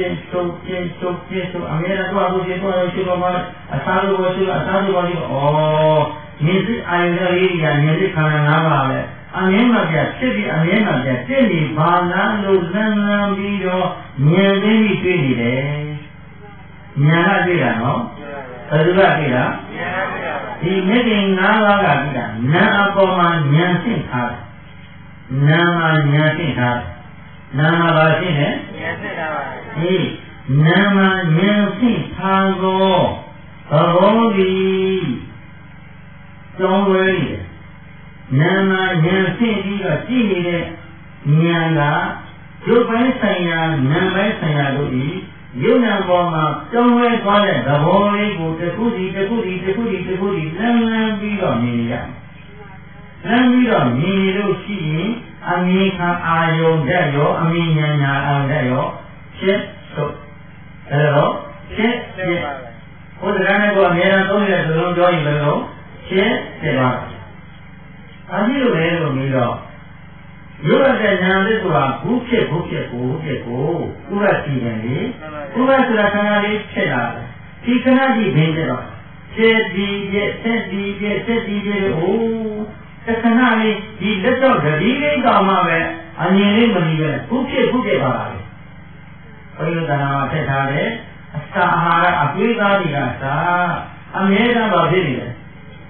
င်းအမေကတော့အခုဒီတော့ရှိတော့မှအစားလို့ရှိအစားလို့ပါလိမ့်ဩမြင်စိတ်အာယုနဲ့လေးညာမြင်စိတ်ခန္ဓာ၅ပါးပဲအမြင်မှပြဖြစ်ပြီးအမြင်မှပြပြည့်နေဘာနာလို့လန်းလန်းပြီးတော့မြင်သိပြီးတွေ့နေတယ်ဉာဏ်ကတွေ့တာနော်ဘယ်သူကတွေ့တာဒီမြင့်တင်၅ပါးကတွေ့တာနာအပေါ်မှာဉာဏ်သိထားတယ်နာမှာဉာဏ်သိထားတယ်နာမှာပါရှိနေဉာဏ်သိထားပါဒီနာမှာဉာဏ်သိထားသောသဘောကြီးကျောင်းဝဲနေတယ်နာမဉာဏ်ဖြင့်ပြီးတော့ကြည့်နေတဲ့ဉာဏ်ကရုပ်ပိုင်းဆိုင်ရာနာမ်ပိုင်းဆိုင်ရာတို့ဤရုပ်နာမ်ပေါ်မှာပြောင်းလဲသွားတဲ့သဘောလေးကိုတစ်ခုစီလမ်းပြီးတော့မြင်ရလမ်းပြီးတော့မြင်လို့ရှိရင်အမြင်ခံအာယုံတဲ့ရောအမြင်ဉာဏ်ညာအောင်တဲ့ရောဖြစ်ဆိုအဲတော့ဖြစ်ဘုရားနဲ့ကအများအားသုံးရတဲ့သလုံးပြောရင်လည်းဖြစ်ဖြစ်ပါအကြည့်လို့လည်းလို့ပြီးတော့ရုပ်ရတဲ့ဉာဏ်လေးဆိုတာဘူးဖြစ်ကိုဥပ္ပစီတယ်လေဥပ္ပဆိုတာခန္ဓာလေးဖြစ်လာတယ်ဒီခဏကြီးဘင်းတဲ့တော့ဖြစ်ဒီရဲ့ဆက်ဒီရဲ့ဟိုတခဏလေးဒီလက်တော့တတိလေးတောင်မှပဲအမြင်လေးမပြီးပဲဘူးဖြစ်ပါလာတယ်ဘုရားကနာမှာထည့်ထားတယ်အစာအာဟာရအသွေးသားတွေကသာအမြဲတမ်းပါဖြစ်နေတယ်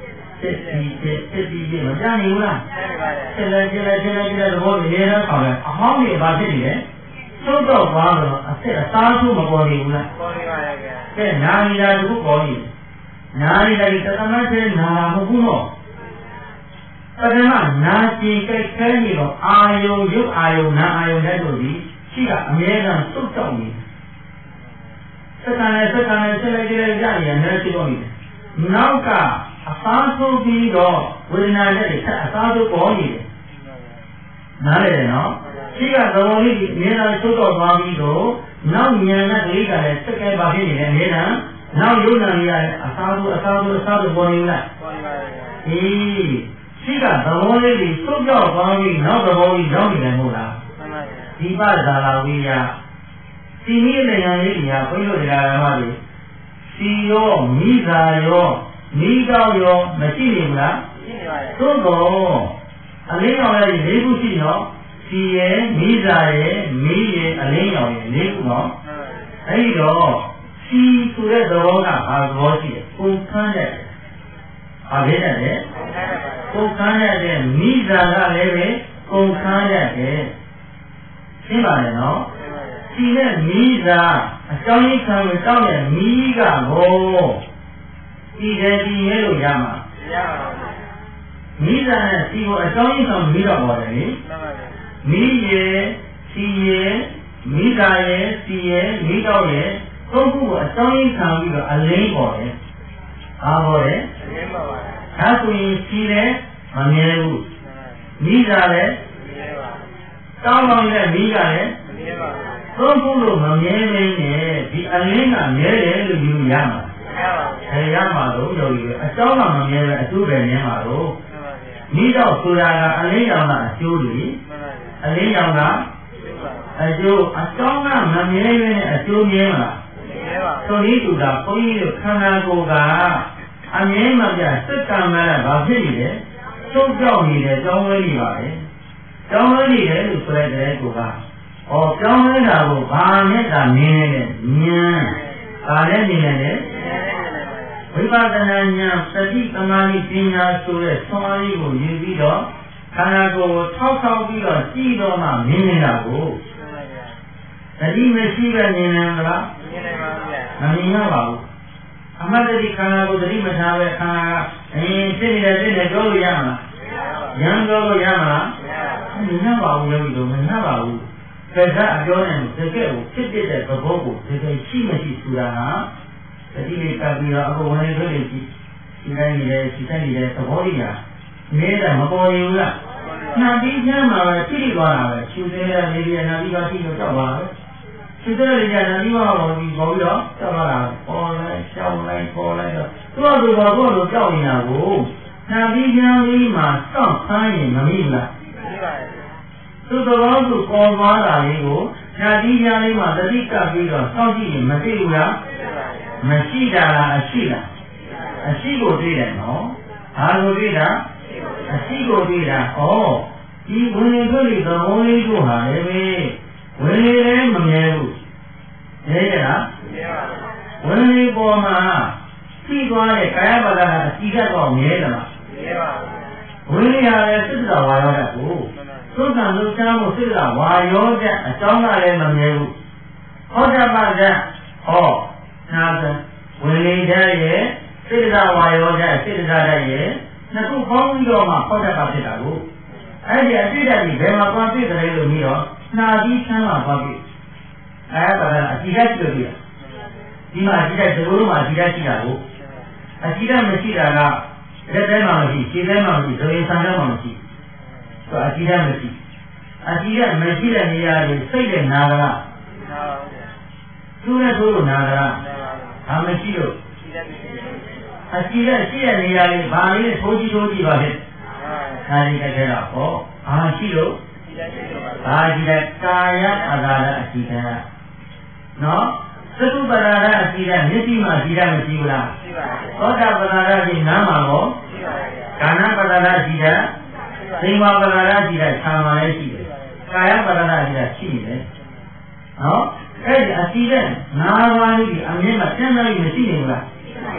ဖြစ်ပြီးမကြနိုင်ဘူးလားဖြစ်လဲသဘောတွေနေတော့ဆောင်တယ်အဟောင်းတွေဘာဖြစ်နေလဲသုတ်တော့သွားတော့အသားစုမပေါ်နေဘူးလားပေါ်နေပါရဲ့ဗျာကဲနာရီတာတခုပေါ်နေနာရီတာဒီတသမတ်တဲ့နာမဟုတ်ဘူးတော့ပထမနာကျင်ကြိုက်ခဲနေတော့အာယုံရုပ်အာယုံနာအာယုံတဲ့တို့ဒီရှိကအမြဲတမ်းသုတ်တောက်နေစက္ကန့်နဲ့ဆက်လိုက်ကြည့်လိုက်ရရင်လည်းရှိတော့နေနောက်ကအသားဆုံးပြီးတော့ဝေဒနာနဲ့ဆက်အသားဆုံးပေါ်နေတယ်နားလည်တယ်နော်ရှိကသဘောလေးဒီအမြဲတမ်းသုတ်တော့သွားပြီးတော့နောက်ဉာဏ်နဲ့ဒိဋ္ဌိကလည်းစက္ကန့်ပါဖြစ်နေတယ်အမြဲတမ်းနောက်ယုံနာရအသားဆုံးပေါ်နေလားပေါ်နေပါဘူးရှိကသဘောလေးတွေသုတ်တော့သွားပြီးနောက်သဘောကြီးရောက်နေတယ်မဟုတ်လားဒီပဇာလာဝိယစီမီးလည်းရလေးညာဘုန်းကြီးတို့တရားဓမ္မတွေစီရောမိသာရောမိတော့ရောမရှိနေဘူးလားရှိနေပါတယ်သို့တော့အလင်းရောင်ရဲ့၄ခုရှိတော့စီရဲ့မိသာရဲ့မိရဲ့အလင်းရောင်ရဲ့၄ခုနော်အဲဒီတော့စီဆိုတဲ့သဘောကဘာသဘောရှိလဲကိုခန်းတဲ့ဘာဖြစ်တယ်လဲကိုခန်းတဲ့မိသာကလည်းပဲကိုခန်းတဲ့ရှင်းပါလေနော်ဒီနဲ့မိသာအကြောင်းကြီးခံလို့တောက်တဲ့မိကဘောဒီတဲ့ဒီရဲ့လို့ရမှာရပါဘူးမိသာနဲ့ဒီကိုအကြောင်းကြီးခံမိတော့ပေါ်တယ်လေမိရဲ့စီရဲ့မိသာရဲ့စီရဲ့မိတော့ရဲ့သုံးခုကိုအကြောင်းကြီးခံပြီးတော့အလင်းပေါ်တယ်အားပေါ်တယ်အလင်းပေါ်ပါဒါဆိုရင်စီလည်းမမြဲဘူးမိသာလည်းတောင်းတော့ရဲ့မိကလည်းသုံးခုလို့မမြဲမင်းနဲ့ဒီအလင်းကမြဲတယ်လို့ယူရမှာရမှာလို့ယောဂီအကြောင်းကမမြဲပဲအကျိုးပဲမြဲမှာလို့မိတော့ဆိုတာကအလင်းရောင်ကအကျိုးတွေအလင်းရောင်ကအကျိုးအကြောင်းကမမြဲပဲအကျိုးမြဲမှာဆိုဒီတူတာဘုန်းကြီးတို့ခန္ဓာကိုယ်ကအမြဲမှပြစက္ကန့်မဲ့ဘာဖြစ်နေလဲသုတ်ကြောက်နေတယ်ကြောင်းဝဲနေပါလေကြောင်းဝဲနေတယ်လို့ဆိုတဲ့ကိုကကြောင်းဝဲတာကိုဘာနဲ့သာမြင်နေတယ်ဉာဏ်ဘာနဲ့မြင်နေလဲဝိပဿနာဉာဏ်သတိသမာဓိပညာဆိုတဲ့ဆွမ်းအားကြီးကိုယူပြီးတော့ခန္ဓာကိုယ်ကိုထောက်ပြီးတော့ကြည့်တော့မှမြင်နေတာကိုသတိမရှိပဲမြင်နေမလားမြင်နေပါဗျာမမြင်ရပါဘူးအမှတ်တတိခန္ဓာကိုယ်သတိမထားပဲခန္ဓာဖြစ်နေတဲ့ပြောလို့ရမလားဉာဏ်ပြောလို့ရမလားမရပါဘူးလေဒီလိုမရပါဘူးစကားအပြောနဲ့တကယ်ကိုဖြစ်တဲ့သဘောကိုတကယ်ရှိမရှိဆိုတာဟာတတိလေးကပ်ပြီးတော့အခုဝင်လို့ရှိဒီတိုင်းနေတဲ့သဘောကြီးကနေတာမပေါ်ဘူးလားနှာပြီးချမ်းမှာပဲဖြစ်သွားတာပဲရှူသေးတဲ့နေရနာပြီးတော့ရှိလို့ကြောက်ပါပဲရှူသေးတဲ့နေရနာပြီးတော့ပေါ်ပြီးတော့ကြောက်လာတာပေါ်လိုက်ရှောင်းလိုက်ပေါ်လိုက်တော့သူ့အတူတော့ကြောက်နေတာကိုနှာပြီးချမ်းလေးမှာစောင့်ခိုင်းရင်မမိဘူးလားမိပါတယ်သူ့တော်သူပေါ်သွားတာလေးကိုနှာပြီးချမ်းလေးမှာတတိကပ်ပြီးတော့စောင့်ကြည့်ရင်မသိဘူးလားမရှိတာလားအရှိလားအရှိကိုသိတယ်နော်ဘာလို့သိတာအရှိကိုသိတာဒီဝင်လေတို့ဒီသဘောလေးတို့ဟာလည်းဝင်လေလည်းမမြဲဘူးမြဲကြလားမြဲပါဘူးဝင်လေပေါ်မှာသိသွားတဲ့ကာယပါဒနာအစီဓာတ်တော့မြဲလားမြဲပါဘူးဝင်လေရတဲ့စိတ်တော်ဝါရောတဲ့ကိုသုက္ကံလူချမ်းမှုစိတ်တော်ဝါရောတဲ့အကြောင်းကလည်းမမြဲဘူးဟောတပါဒနာသဝင်လေတဲ့ရဲ့စိတ်တော်ဝါရောတဲ့စိတ်တော်တဲ့ရဲ့နှစ်ခုပေါင်းပြီးတော့မှဟောတတ်တာဖြစ်တာကိုအဲ့ဒီအတိတ်ကြီးဘယ်မှာသွားပြည့်တယ်လို့ပြီးတော့နှာပြီးချမ်းသာသွားပြီအဲ့ဒါကအတိတ်ကြည့်လို့ဒီမှာအတိတ်ဒီလိုမှအတိတ်ရှိတာကိုအတိတ်မရှိတာကလက်ထဲမှာမရှိခြေထဲမှာမရှိဒုရင်ဆံထဲမှာမရှိဆိုအတိတ်မရှိအတိတ်မရှိတဲ့နေရာတွေစိတ်နဲ့နာကလားသူနဲ့သူ့ကိုနာကလားဒါမရှိလို့အတိတ်ရှိတဲ့နေရာတွေဘာလေးထိုးကြည့်ပါလေဒါကြီးကြခဲ့တော့ဘာရှိလို့ဘာရှိတဲ့ကာယအသာရအရှိတဲ့နော်သတုပ္ပရာရအရှိတဲ့မျက်စိမှာရှိတာမရှိဘူးလားရှိပါဘူးသောတာပတ္တရာရှိနားမှာရောရှိပါဘူးကာဏပတ္တရာရှိတဲ့သင်္ဝပတ္တရာရှိတဲ့ခြံမှာလည်းရှိတယ်ကာယပတ္တရာရှိတဲ့ရှိနေတယ်နော်အဲ့ဒီအရှိတဲ့နားပါးကြီးအမြင်မှာတန်းတိုင်းမရှိနေဘူးလား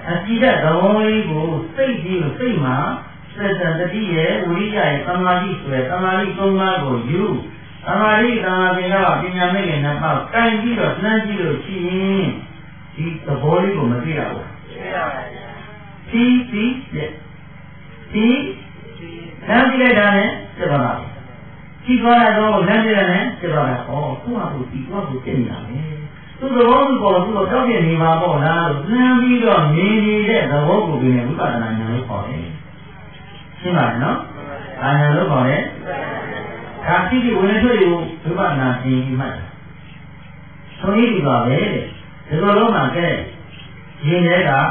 ကြည့်တဲ့သဘောလေးကိုစိတ်ကြီးကိုစိတ်မှာစက်တတိရဲ့ဝိရိယရဲ့သမာဓိဆိုတဲ့သမာဓိသုံးပါးကိုယူသမာဓိသမာဓိကပညာမဲ့ရဲ့နှစ်ပါးကိုင်ပြီးတော့နှမ်းကြည့်လို့ရှိရင်ဒီသဘောလေးကိုမသိရဘူးသိရပါဘူးဒီလမ်းကြည့်လိုက်တာနဲ့ပြပါလားဒီသွားတော့လမ်းကြည့်ရတဲ့ပြပါလားဟောသူ့ဟာသူဒီသွားကိုသိနေတာပဲသူ့သဘောသူပေါ်သူ့တော့တောက်ပြနေမှာပေါ့လားလို့နှမ်းပြီးတော့နေနေတဲ့သဘောကိုပြင်ဝိပဿနာဉာဏ်လို့ခေါ်တယ်ရှင်းပါနော်ဉာဏ်လို့ခေါ်တယ်ဒါသိပြီးဝင်ထွက်ကိုဝိပဿနာသင်ပြီးမှတ်ဆိုနည်းဒီပါပဲဒီလိုလုံးမှာကဲရင်ထဲကဒါ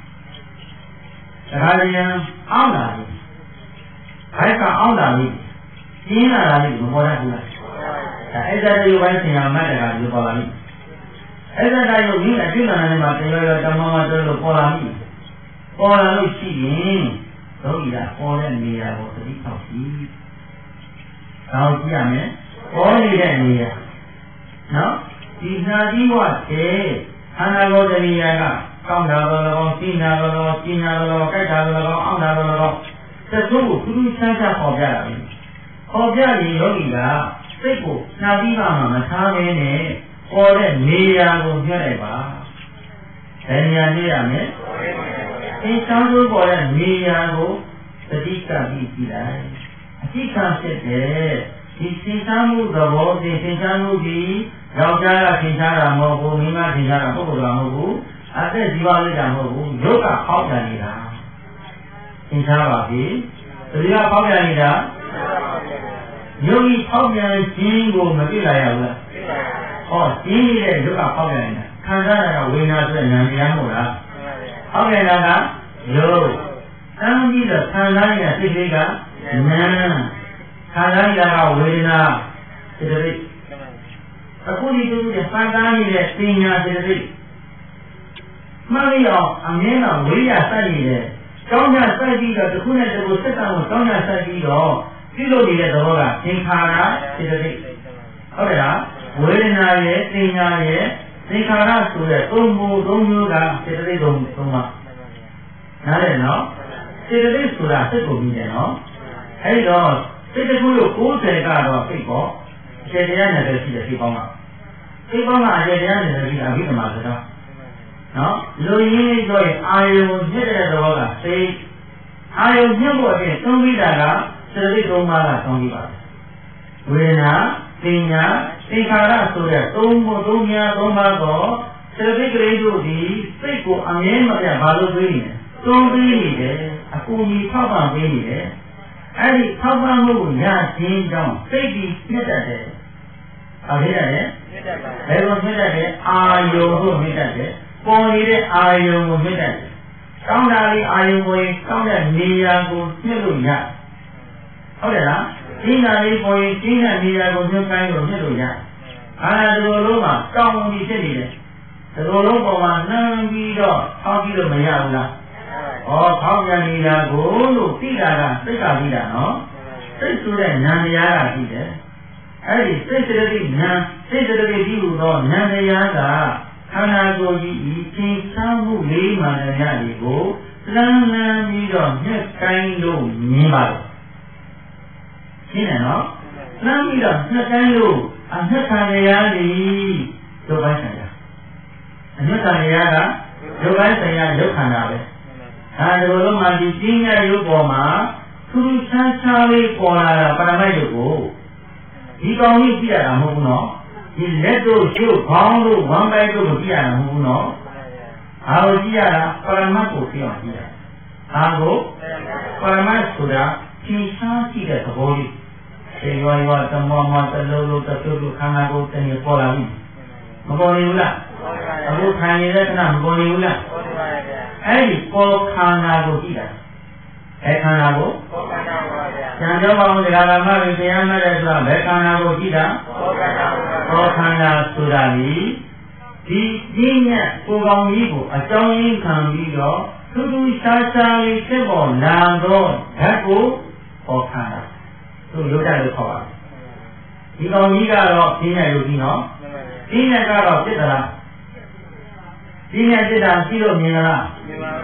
ရံအောင်းလာပြီဘိုက်ကအောင်းလာပြီကျင်းလာတာလေးမပေါ်တတ်ဘူးလားဒါအဲ့ဒါတွေဝိုင်းဆင်ရမှတ်တယ်ကဒီပေါ်လာပြီအဲ့ဒါတိုင်းကိုဒီအကျဉ်းနာနေမှာတရားတော်တမန်တော်လို့ပေါ်လာပြီပေါ်လာလို့ရှိရင်တို့ကြီးကပေါ်တဲ့နေရာကိုသတိပေါက်ပြီ။ဒါကိုကြည့်ရမယ်။ပေါ်နေတဲ့နေရာနော်ဒီနာတိဝတဲ့ခန္ဓာကိုယ်တဏှာကကောင်းတာတော်တော်သိနာတော်တော်ကျင်နာတော်တော်ကြိုက်တာတော်တော်အောင့်တာတော်တော်သတ်ဖို့ထူးထူးခြားခြားပေါ်ပြတာပဲ။ပေါ်ပြရင်ယောဂီကစိတ်ကိုနာတိကမှမထားဘဲနဲ့ပေါ်တဲ့နေရာကိုညှက်လိုက်ပါ။ဒါနေရာနေရမယ်။ဒီချောင်းကျိုးပေါ်တဲ့နေရာကိုသတိကပြီးကြည့်လိုက်အတိကဖြစ်တဲ့ဒီသင်္ချာမှုသဘောသင်္ချာမှုဒီယောက်ျားကသင်္ချာတာမဟုတ်ဘူးမိန်းမသင်္ချာတာပုဂ္ဂိုလ်ကမဟုတ်ဘူးအသက်ဇီဝလိတာမဟုတ်ဘူးယုတ်ကပေါက်ပြန်နေတာသင်္ချာပါပြီဒီကပေါက်ပြန်နေတာယုတ်ကြီးပေါက်ပြန်ခြင်းကိုမသိလာရဘူးလားဟောဒီနေတဲ့ယုတ်ကပေါက်ပြန်နေတာခံစားရတာဝေဒနာဆိုတဲ့ဉာဏ်တရားမဟုတ်လားပေါက်ပြန်တာကယုတ်တမ်းပြီးတော့ခံစားရတဲ့စိတ်လေးကနာခံစားရတာဝေဒနာစိတ်လေးအခုဒီလိုနဲ့ခံစားရတဲ့ပညာစိတ်လေးမှန်ရအောင်အမြင်တော့ဝိရိယစိုက်နေတယ်ကြောင်းကြစိုက်ပြီးတော့တစ်ခုနဲ့တစ်ခုစက်ဆောင်ကြောင်းကြစိုက်ပြီးတော့ပြုလုပ်နေတဲ့သဘောကသင်္ခါရစိတ်လေးဟုတ်ကဲ့လားဝေဒနာရဲ့ပညာရဲ့သင်္ခါရဆိုတဲ့သုံးမျိုးကစိတ်လေးသုံးပါနားလည်နော်စေတသိက်ဆိုတာစိတ်ကိုပြီးတယ်နော်အဲဒီတော့စိတ်တစ်ခုလို့90ကတော့စိတ်ပေါ့အကျေတရားနဲ့ပဲရှိတယ်စိတ်ပေါင်းကအကျေတရားနဲ့ပဲရှိတာအဘိဓမ္မာဆိုတာနော်လူရင်းဆိုရင်အာယုံညစ်တဲ့သဘောကစိတ်အာယုံညစ်ဖို့အတွက်သုံးပြီးတာကစေတသိက်သုံးပါးကသုံးပြီးပါတယ်ဝေဒနာပညာသင်္ခါရဆိုတဲ့သုံးပါးတော့စေတသိက်ကလေးတို့ဒီစိတ်ကိုအမြဲမပြတ်ဘာလို့တွေးနေလဲသုံးပြီးနေတယ်အကူအညီထောက်ပံ့ပေးနေတယ်အဲ့ဒီထောက်ပံ့မှုကိုရခြင်းကြောင့်စိတ်ကြီးမြတ်တတ်တယ်။ဟုတ်တယ်လေ။ဘယ်လိုမြတ်တတ်လဲအာယုံကိုမြတ်တတ်တယ်။ပေါ်နေတဲ့အာယုံကိုမြတ်တတ်တယ်။ကောင်းတာလေးအာယုံကိုကောင်းတဲ့နေရာကိုမြတ်လို့ရ။ဟုတ်တယ်လား။ဒီနာလေးပေါ်ရင်ဒီနာနေရာကိုမြတ်ကိုင်းလို့မြတ်လို့ရ။အာဒီလိုလုံးမှာတောင်းပြီးဖြစ်နေတယ်။ဒီလိုလုံးပေါ်မှာနှမ်းပြီးတော့ထောက်ပြီးလို့မရဘူးလား။ဟောဖောက်ပြန်နေတာကိုလို့သိတာကစိတ်ကသိတာနော်စိတ်ဆိုတဲ့ဉာဏ်တရားကသိတယ်အဲ့ဒီစိတ်စရတိဉာဏ်စိတ်စရတိဒီဟူသောဉာဏ်တရားကခန္ဓာကိုယ်ကြီးဤသင်္ချာမှုလေးမှန်တရားတွေကိုလမ်းပြီးတော့ညှက်တိုင်းလို့မြင်ပါတယ်ရှင်းတယ်နော်လမ်းပြီးတော့ညှက်တိုင်းလို့အညှက်ခံတရားကြီးဒုက္ခဆရာအညှက်ခံတရားကဒုက္ခဆရာဒုက္ခနာပဲအဲဒီလိုမှဒီပညာရုပ်ပေါ်မှာထူးခြားခြားလေးပေါ်လာတာပရမတ်ရုပ်ကိုဒီကောင်ကြီးကြည့်ရတာမဟုတ်ဘူးနော်ဒီလက်တို့ကျုပ်ခေါင်းတို့ဝမ်းပိုက်တို့ကိုကြည့်ရတာမဟုတ်ဘူးနော်အားကိုကြည့်ရတာပရမတ်ကိုကြည့်အောင်ကြည့်ရအားကိုပရမတ်ဆိုတာသင်္ချာကြည့်တဲ့သဘောလေးေရွာတမောမတလုံးလုံးတပြုတ်လို့ခန္ဓာကိုယ်တည်းပေါ်လာပြီမပေါ်နေဘူးလားအခုခံရတဲ့ခဏမပေါ်နေဘူးလားအဲ့ဒီပေါ်ခန္ဓာကိုကြည့်တာဘယ်ခန္ဓာကိုပေါ်ခန္ဓာပါဗျာဉာဏ်ကြောင့်ဘာလို့တရားဓမ္မတွေတရားနာတယ်ဆိုတာဘယ်ခန္ဓာကိုကြည့်တာပေါ်ခန္ဓာဆိုတာဒီပညာကိုယ်ကောင်းကြီးကိုအကြောင်းရင်းခံပြီးတော့ထူးထူးခြားခြားလေးဖြစ်ပေါ်လာတော့ဓာတ်ကိုပေါ်ခန္ဓာသူရုပ်ဓာတ်လို့ခေါ်ပါတယ်ဒီကောင်ကြီးကတော့ပညာယုတ်ကြီးနော်ပညာကတော့ဖြစ်သလားပညာဖြစ်တာရှိလို့မြင်လားဘ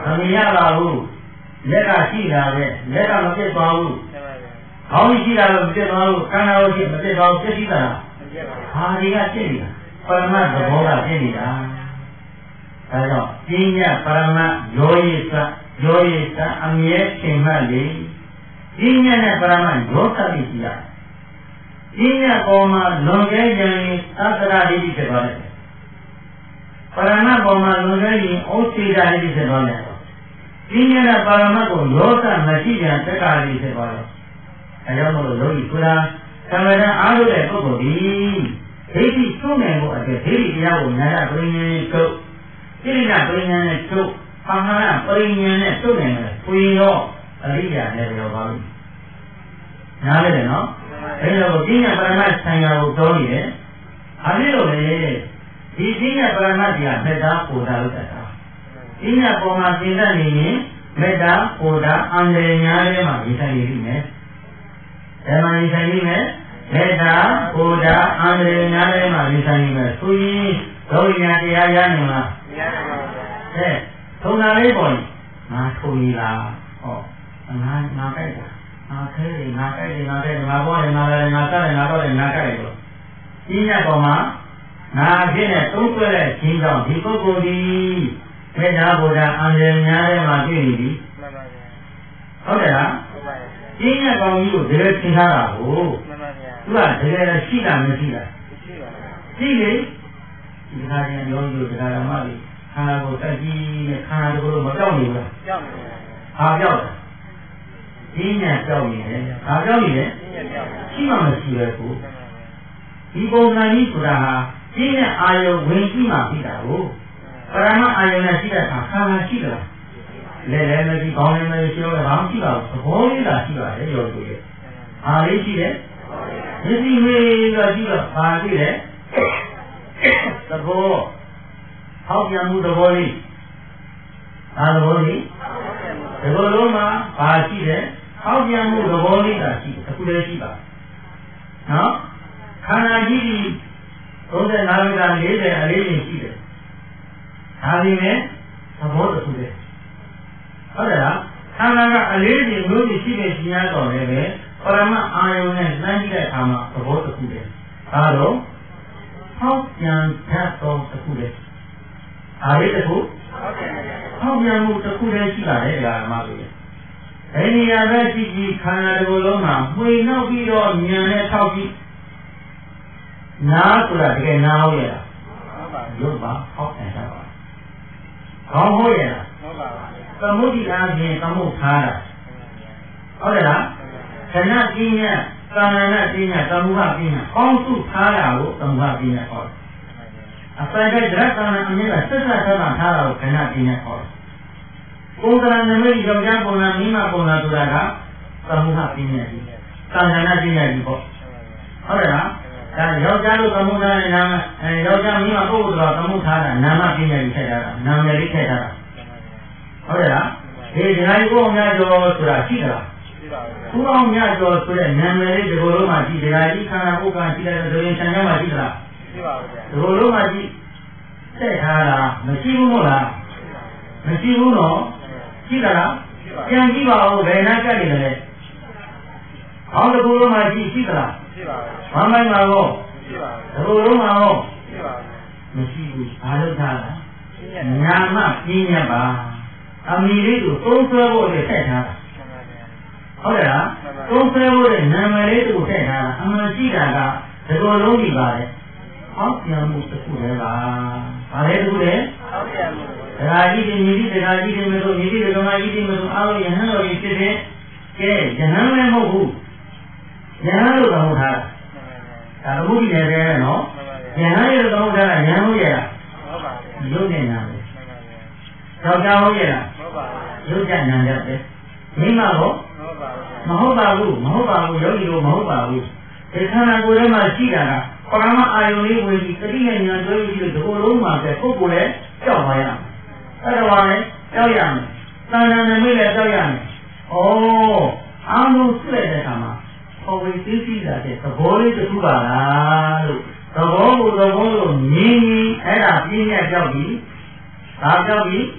မြင်ရပါဘူးလက်ကရှိတာပဲလက်ကမပြတ်သွားဘူးခေါင်းရှိတာတော့မပြတ်သွားဘူးခန္ဓာကိုရှိမပြတ်သွားဘူးပြည့်စည်တာဟာဒီကပြည့်နေတာပရမတ်သဘောကပြည့်နေတာဒါကြောင့်ပညာပရမတ်ရောရည်စအမြဲသင်မှတ်လေပညာနဲ့ပရမတ်ရောသတိရှိရပညာပေါ်မှာလွန်ကဲခြင်းသတ္တရာဒိဋ္ဌိဖြစ်သွားတယ်ပရမတ်ပေါ်မှာလွန်ကဲခြင်းဩစေတာဒိဋ္ဌိဖြစ်သွားတယ်ပညာနဲ့ပရမတ်ကိုရောသမရှိကြတက္ကာဒိဋ္ဌိဖြစ်သွားတယ်အဲကြောင့်မို့လို့ယောဂီဆိုတာသမဏအားလို့တဲ့ပုဂ္ဂိုလ်ဒီဒိဋ္ဌိသုံးနိုင်ဖို့အတွက်ဒိဋ္ဌိတရားကိုညာပရိညာဉ်ထုတ်ကိရိယာပရိညာဉ်နဲ့ထုတ်ပါမဏပရိညာဉ်နဲ့ထုတ်နိုင်တယ်ဖွေရောအရိယာနဲ့ရောပါဘူးနားလည်တယ်နော်အဲဒါကိုပညာပရမတ်ဆိုင်ရာကိုပြောနေတယ်အဲဒီလိုလေဒီပညာပရမတ်ကြီးကမေတ္တာပူဇာလို့တတ်တာပညာပေါ်မှာသင်တတ်နေရင်မေတ္တာပူဇာအန္တရာယ်များထဲမှာဒီဆိုင်ရည်မယ်ဓမ္မဒီဆိုင်ရည်မယ်မေတ္တာပူဇာအန္တရာယ်များထဲမှာဒီဆိုင်ရည်မယ်ဆိုရင်ဒုဉာဏ်တရားရနိုင်လားရနိုင်ပါဘူးထုံတာလေးပေါ်ငါထုံရလားဟောငါကြိုက်တာငါခဲတယ်ငါကြိုက်တယ်ငါပေါ်တယ်ငါလည်းငါတက်တယ်ငါတော့တယ်ငါကြိုက်တယ်လို့ပညာပေါ်မှာငါဖြစ်နေသုံးဆွဲတဲ့ခြင်းကြောင့်ဒီပုဂ္ဂိုလ်ဒီမေတ္တာဘုရားအန္တရာယ်များထဲမှာတွေ့နေပြီမှန်ပါဗျာဟုတ်တယ်လားဟုတ်ပါရဲ့ပညာကောင်းကြီးကိုတကယ်သင်ထားတာကိုမှန်ပါဗျာသူကတကယ်ရှိတာမရှိတာရှိပါဘူးရှိလေဒီခါကျရင်ယောဂီတို့တရားဓမ္မတွေခန္ဓာကိုယ်တက်ကြီးနဲ့ခန္ဓာကိုယ်မကြောက်နေဘူးလားကြောက်နေတယ်ဟာကြောက်တယ်ပညာကြောက်နေတယ်ဟာကြောက်နေတယ်ရှိမှမရှိပဲကိုဒီပုံစံကြီးဆိုတာဟာပညာအာယုဝင်ရှိမှပြီးတာကိုပရမအာယုနဲ့ရှိတဲ့အခါခန္ဓာရှိတယ်လဲလဲမရှိကောင်းနေမရှိတော့ဘာမှရှိပါဘူးသဘောလေးသာရှိပါတယ်ယောဂီတွေအားလေးရှိတယ်မျက်စိမေးတော့ရှိတော့ဘာရှိတယ်သဘောဟောက်ပြန်မှုသဘောလေးအားသဘောလေးဒီလိုလုံးမှာဘာရှိတယ်ဟောက်ပြန်မှုသဘောလေးသာရှိတယ်အခုလည်းရှိပါနော်ခန္ဓာကြီးဒီ35မိနစ်40အလေးကြီးရှိတယ်ဒါပေမဲ့သဘောတစ်ခုတည်းဟုတ်တယ်လားခန္ဓာကအလေးကြီးမျိုးကြီးရှိနေရှင်ရတော့လည်းပဲပရမအာယုန်နဲ့နှမ်းကြည့်တဲ့အခါမှာသဘောတစ်ခုတည်းဒါတော့ဟောက်ပြန်တတ်တော့တစ်ခုတည်းအားလေးတစ်ခုဟောက်ပြန်မှုတစ်ခုတည်းရှိပါတယ်ဓမ္မတွေအဲဒီနေရာပဲကြည့်ကြည့်ခန္ဓာတစ်ခုလုံးမှာမှွေနှောက်ပြီးတော့ဉာဏ်နဲ့ထောက်ပြီးနားဆိုတာတကယ်နားဟုတ်ရဲ့လားဟုတ်ပါဘူးရုပ်ပါဟောက်ပြန်တာပါခေါင်းဟုတ်ရဲ့လားဟုတ်ပါဘူးသမုဒိအားဖြင့်သမုတ်ထားတာဟုတ်တယ်လားခဏပညာကာဏနာပညာသမုဟပညာကောင်းစုထားတာကိုသမုဟပညာခေါ်တယ်အပယ်တဲ့ဒရက္ခဏအမြင်ကဆက်ဆက်ထားတာထားတာကိုခဏပညာခေါ်တယ်ပုံကံနမိတ်ယောက်ျားပုံလားမိန်းမပုံလားဆိုတာကသမုဟပညာကြီးကာဏနာပညာကြီးပေါ့ဟုတ်တယ်လားဒါယောက်ျားတို့သမုထားတဲ့နာမယောက်ျားမိန်းမပုဂ္ဂိုလ်တော်သမုထားတာနာမပညာကြီးထည့်ထားတာနာမည်လေးထည့်ထားတာဟုတ်တယ်လားဒီဒကာကြီးကိုများကျော်ဆိုတာရှိသလားရှိပါဘူးဘုရားကျော်ဆိုတဲ့နာမည်လေးဒီလိုလုံးမှရှိဒကာကြီးခန္ဓာဥက္ကံရှိတဲ့ဆိုရင်ဆံထဲမှာရှိသလားရှိပါဘူးဒီလိုလုံးမှရှိထည့်ထားတာမရှိဘူးမို့လားမရှိဘူးနော်ရှိသလားပြန်ကြည့်ပါဦးဘယ်နာကတ်နေလဲခေါင်းတစ်ခုလုံးမှရှိသလားရှိပါဘူးဘာမှမပါဘူးရှိပါဘူးဒီလိုလုံးမှရောရှိပါဘူးမရှိဘူးဘာလို့ထားလဲညာမပြင်းရပါအမိလေးကိုသုံးဆွဲဖို့လည်းထည့်ထားတာဟုတ်တယ်လားသုံးဆွဲဖို့လည်းနာမည်လေးကိုထည့်ထားတာအမှန်ရှိတာကဒီလိုလုံးကြီးပါလေဟောက်ပြန်မှုတစ်ခုလည်းပါဘာလဲတစ်ခုလဲဟောက်ပြန်မှုဒကာကြီးတွေညီကြီးဒကာကြီးတွေမလို့ညီကြီးဒကာကြီးတွေမလို့အားလုံးယဟန်တော်ကြီးဖြစ်တဲ့ကဲယဟန်လည်းမဟုတ်ဘူးယဟန်လို့သမုထားတာဒါဘုရားလည်းပဲနော်ယဟန်ရဲ့သမုထားတာယဟန်ဟုတ်ရဲ့လားဟုတ်ပါဘူးရုပ်နဲ့နာတယ်ယောက်ျားဟုတ်ရဲ့လားဟုတ်ပါဘူးရုပ်နဲ့နာတယ်ပဲမိမဟုတ်မဟုတ်ပါဘူးမဟုတ်ပါဘူးယောဂီတို့မဟုတ်ပါဘူးဒီခန္ဓာကိုယ်ထဲမှာရှိတာကပရမအာယုန်လေးဝင်ပြီးတတိယဉာဏ်တွဲပြီးဒီလိုလုံးမှာပဲပုဂ္ဂိုလ်လည်းကြောက်ပါရမယ်အဲ့ဒါပါလေကြောက်ရမယ်သံဃာနမိတ်လည်းကြောက်ရမယ်ဩအာမုံဆွဲတဲ့အခါမှာဟောဝေသိသိတာတဲ့သဘောလေးတစ်ခုပါလားလို့သဘောကိုသဘောလို့မြင်ရင်အဲ့ဒါပြင်းရကြောက်ပြီးဒါကြောက်ပြီး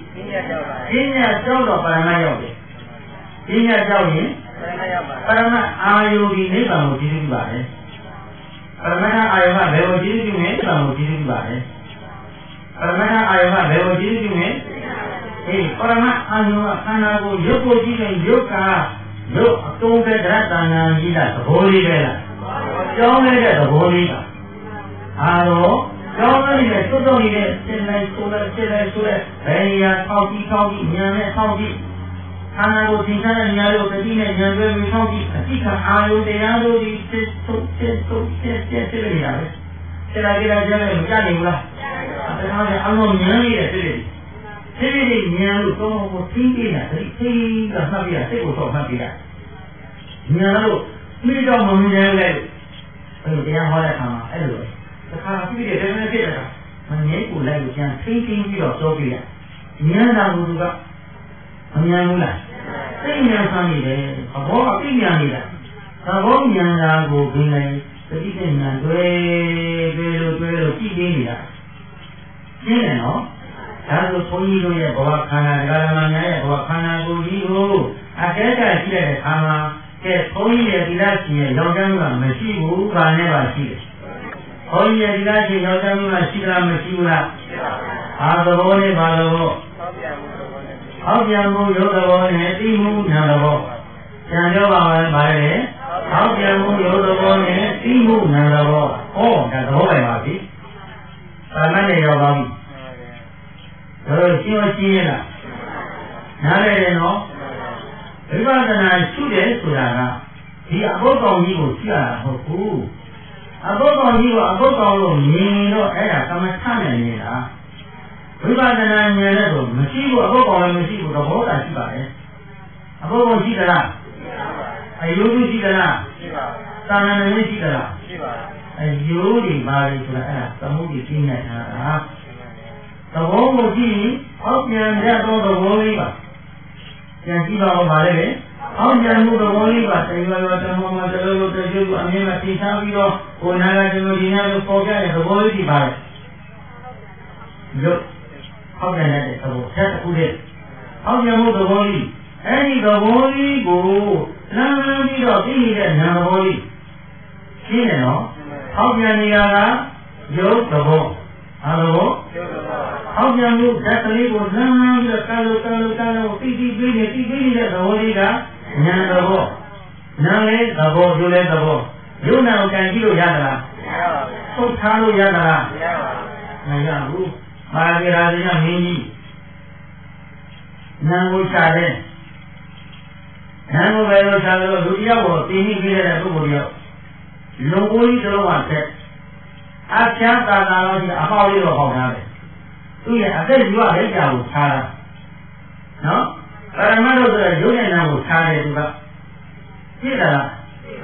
ပညာကြောက်တော့ပရမတ်ရောက်တယ်ပညာကြောက်ရင်ပရမတ်အာယုဒီနိဗ္ဗာန်ကိုကြည့်ကြည့်ပါလေပရမတ်အာယုကဘယ်ကိုကြည့်ကြည့်မလဲနိဗ္ဗာန်ကိုကြည့်ကြည့်ပါလေပရမတ်အာယုကဘယ်ကိုကြည့်ကြည့်မလဲပရမတ်အာယုကခန္ဓာကိုရုပ်ကိုကြည့်ရင်ရုပ်ကရုပ်အတုံးတဲ့တရတနာကြီးတာသဘောလေးပဲလားကြောင်းနေတဲ့သဘောလေးကအာရောကြောင်းနေတဲ့သွတ်သွတ်နေတဲ့စိတ်လိုက်ဆိုလိုက်စိတ်လိုက်ဆိုလိုက်ဘယ်နေရာထောက်ကြည့်ဉာဏ်နဲ့ထောက်ကြည့်ခန္ဓာကိုသင်္ခါရဉာဏ်လို့တတိနဲ့ဉာဏ်တွေပြီးထောက်ကြည့်အတိတ်အာယုတရားတို့ဒီစစ်ထုတ်နေတာပဲဆရာကြီးကကြားတယ်မကြနိုင်ဘူးလားဒါကလည်းအလုံးဉာဏ်လေးတဲ့စိတ်လေးဉာဏ်လို့တော့ကိုသိနေတာဒီသိကမှတ်ပြစိတ်ကိုတော့မှတ်ပြတာဉာဏ်လို့မိတော့မမြင်လဲအဲ့တရားဟောတဲ့အခါမှာအဲ့လိုတခါပြည့်တဲ့တည်းနဲ့ပြည့်တာမငြိမ့်ကိုလိုက်လို့ကျန်သိပြီးတော့ပြောပြရဉာဏ်သာဘုသူကမဉာဏ်ဘူးလားသိဉာဏ်ဆန်းနေတယ်ဘောကသိဉာဏ်နေတာသဘောဉာဏ်သာကိုဂိလိုက်တတိယဉာဏ်တွေ့လို့ကြည့်နေနေတာရှင်းတယ်နော်ဒါဆိုဘုန်းကြီးတို့ရဲ့ဘဝခန္ဓာဓမ္မများရဲ့ဘဝခန္ဓာကိုယ်ကြီးကိုအတည်းကရှိတဲ့အခါမှာကဲဘုန်းကြီးရဲ့ဒီလားရှင်ရဲ့ရောက်တဲ့ကမရှိဘူး။ဘာနဲ့ပါရှိတယ်။ဘုန်းကြီးရဲ့ဒီလားရှင်ရောက်တဲ့ကရှိလားမရှိဘူးလား။ဘာသဘောနဲ့ဘာသဘော။ဟောပြန်မှုရုပ်သဘောနဲ့သိမှုနာသဘော။ဉာဏ်ပြောပါမယ်ဗါလေ။ဟောပြန်မှုရုပ်သဘောနဲ့သိမှုနာသဘော။ဟောဒါသဘောပဲပါပြီ။ဘာမှလည်းရောက်ပါပြီ။ဒါတော့ရှင်းရလား။နားလည်တယ်နော်။ဝိပဿနာရှုတယ်ဆိုတာကဒီအဘုဒ္ဓကြီးကိုရှုရတာမဟုတ်ဘူးအဘုဒ္ဓကြီးကိုအဘုဒ္ဓလို့မြင်တော့အဲ့ဒါကမ္မထနဲ့နေတာဝိပဿနာဉာဏ်နဲ့ဆိုမရှိဘူးအဘုဒ္ဓလည်းမရှိဘူးသဘောတရားရှိပါတယ်အဘုဒ္ဓရှိသလားအယုဒ္ဓရှိသလားရှိပါဘူးသာဏဉာဏ်ရှိသလားရှိပါဘူးအယုဒ္ဓပါလေဆိုတာအဲ့ဒါသမုဒ္ဒိပြညာတာသဘောကိုကြည့်ဟောပြန်ရတော့သဘောလေးပါပြန်ကြည့်ပါဦးပါလေ။အောက်ဉာဏ်မှုသဘောလေးပါတရားတော်တမောမှာတလို့တကျုပ်အမြင်မှာသိထားပြီးတော့ဟိုနာကကျွန်တော်ဒီနာကိုပေါ်ပြတဲ့သဘောလေးဒီပါလေ။ရုပ်ဟောက်တဲ့သဘောဆက်တစ်ခုတည်းအောက်ဉာဏ်မှုသဘောလေးအဲဒီသဘောလေးကိုလမ်းပြီးတော့သိနေတဲ့ဉာဏ်သဘောလေးရှင်းတယ်နော်။အောက်ဉာဏ်နေရာကရုပ်သဘောအားလုံးဟောပြန်မှုဓာတ်ကလေးကိုလမ်းပြီးတော့ကာလို့တိပေးနေတဲ့သဘောလေးကဉာဏ်သဘောနာမ်လေးသဘောကျိုးလေးသဘောယုံနာကိုကန်ကြည့်လို့ရသလားမရပါဘူးထုတ်ထားလို့ရသလားမရပါဘူးမရဘူးမာဂရာဇိကမင်းကြီးနာမ်ကိုချတယ်နာမ်ကိုပဲလို့ချလို့လူတယောက်ကိုသိနေပြတဲ့ပုဂ္ဂိုလ်တယောက်လုံကိုကြီးတစ်လုံးကဆက်အချမ်းသာသာလို့ဒီအပေါက်လေးတော့ပေါက်ထားတယ်သူရဲ့အသက်ကြီးကလက်ကြောင်ထားတာနော်ပရမတ်တို့ဆိုရုပ်နဲ့နာမ်ကိုထားတယ်သူကသိလားဒါ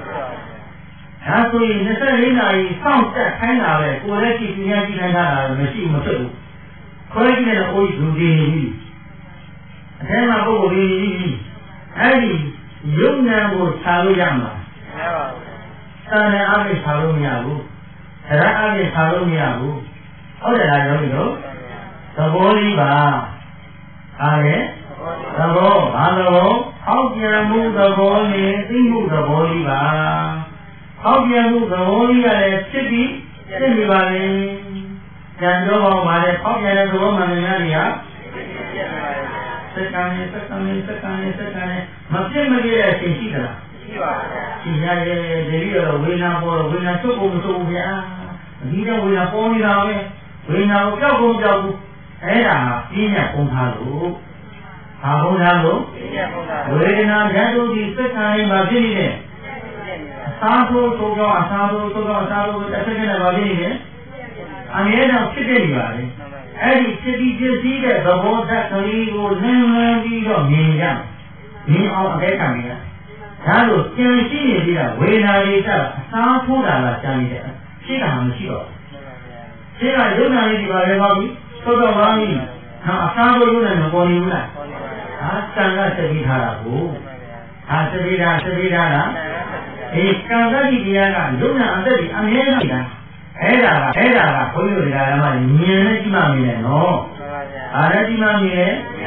ဆိုရင်24နာရီစောင့်တက်ခိုင်းတာပဲကိုယ်လည်းကြည့်ပြင်းကြည့်ခိုင်းတာမရှိဘူးမဖြစ်ဘူးခေါ်ကြည့်တဲ့အိုးလူကြီးနေပြီအထဲမှာပုဂ္ဂိုလ်ကြီးနေပြီအဲ့ဒီရုပ်နာမ်ကိုထားလို့ရမှာမရပါဘူးသာနဲ့အားဖြင့်ထားလို့မရဘူးတရားအားဖြင့်ထားလို့မရဘူးဟုတ်တယ်လားယောဂီတို့သဘောလေးပါအားလေသဘောဘာသဘောဟောက်ပြန်မှုသဘောနဲ့သိမှုသဘောလေးပါဟောက်ပြန်မှုသဘောလေးကလည်းဖြစ်ပြီးသိနေပါလေဉာဏ်တော်ပေါ်မှာလည်းဟောက်ပြန်တဲ့သဘောမှန်များတွေကစက္ကန့်နဲ့မဖြစ်မပြည့်တဲ့အချိန်ရှိသလားရှိပါဘူးရှိရတယ်ဒီလိုတော့ဝေဒနာပေါ်တော့ဝေဒနာချုပ်ကုန်မချုပ်ဘူးဗျာဒီတော့ဝေဒနာပေါ်နေတာပဲဝေဒနာကိုကြောက်ကုန်ကြောက်ဘူးအဲ့ဒါကပြင်းရပုံထားလို့ဘာပုံထားလို့ဝေဒနာဓာတ်တို့ဒီစက္ကန့်လေးမှာဖြစ်နေတယ်အစားထိုးထိုးတော့အစားထိုးတစ်စက္ကန့်နဲ့ပါဖြစ်နေတယ်အမြဲတမ်းဖြစ်နေပါလေအဲ့ဒီဖြစ်ပြီးဖြစ်စည်းတဲ့သဘောဓာတ်ကလေးကိုလင်းပြီးတော့မြင်ကြမြင်အောင်အကဲခံနေရဒါလို့ကြံရှိနေပြီးတော့ဝေဒနာလေးကအစားထိုးတာလားကြံနေတယ်ရှိတာမရှိတော့ရှိတာယုံနာလေးဒီပါလေပါပြီသို့တော့ပါပြီဟာအစားထိုးယုံနာမပေါ်နေဘူးလားဟာတန်ခါစတိထားတာကိုဟာစတိထားလားဒီကံသတိတရားကယုံနာအသက်ဒီအမြဲတမ်းနေတာအဲ့ဒါကဘုန်းကြီးတို့ဓမ္မတွေမြင်နေကြည့်မှမြင်တယ်နော်။အားလည်းကြည့်မှမြင်တယ်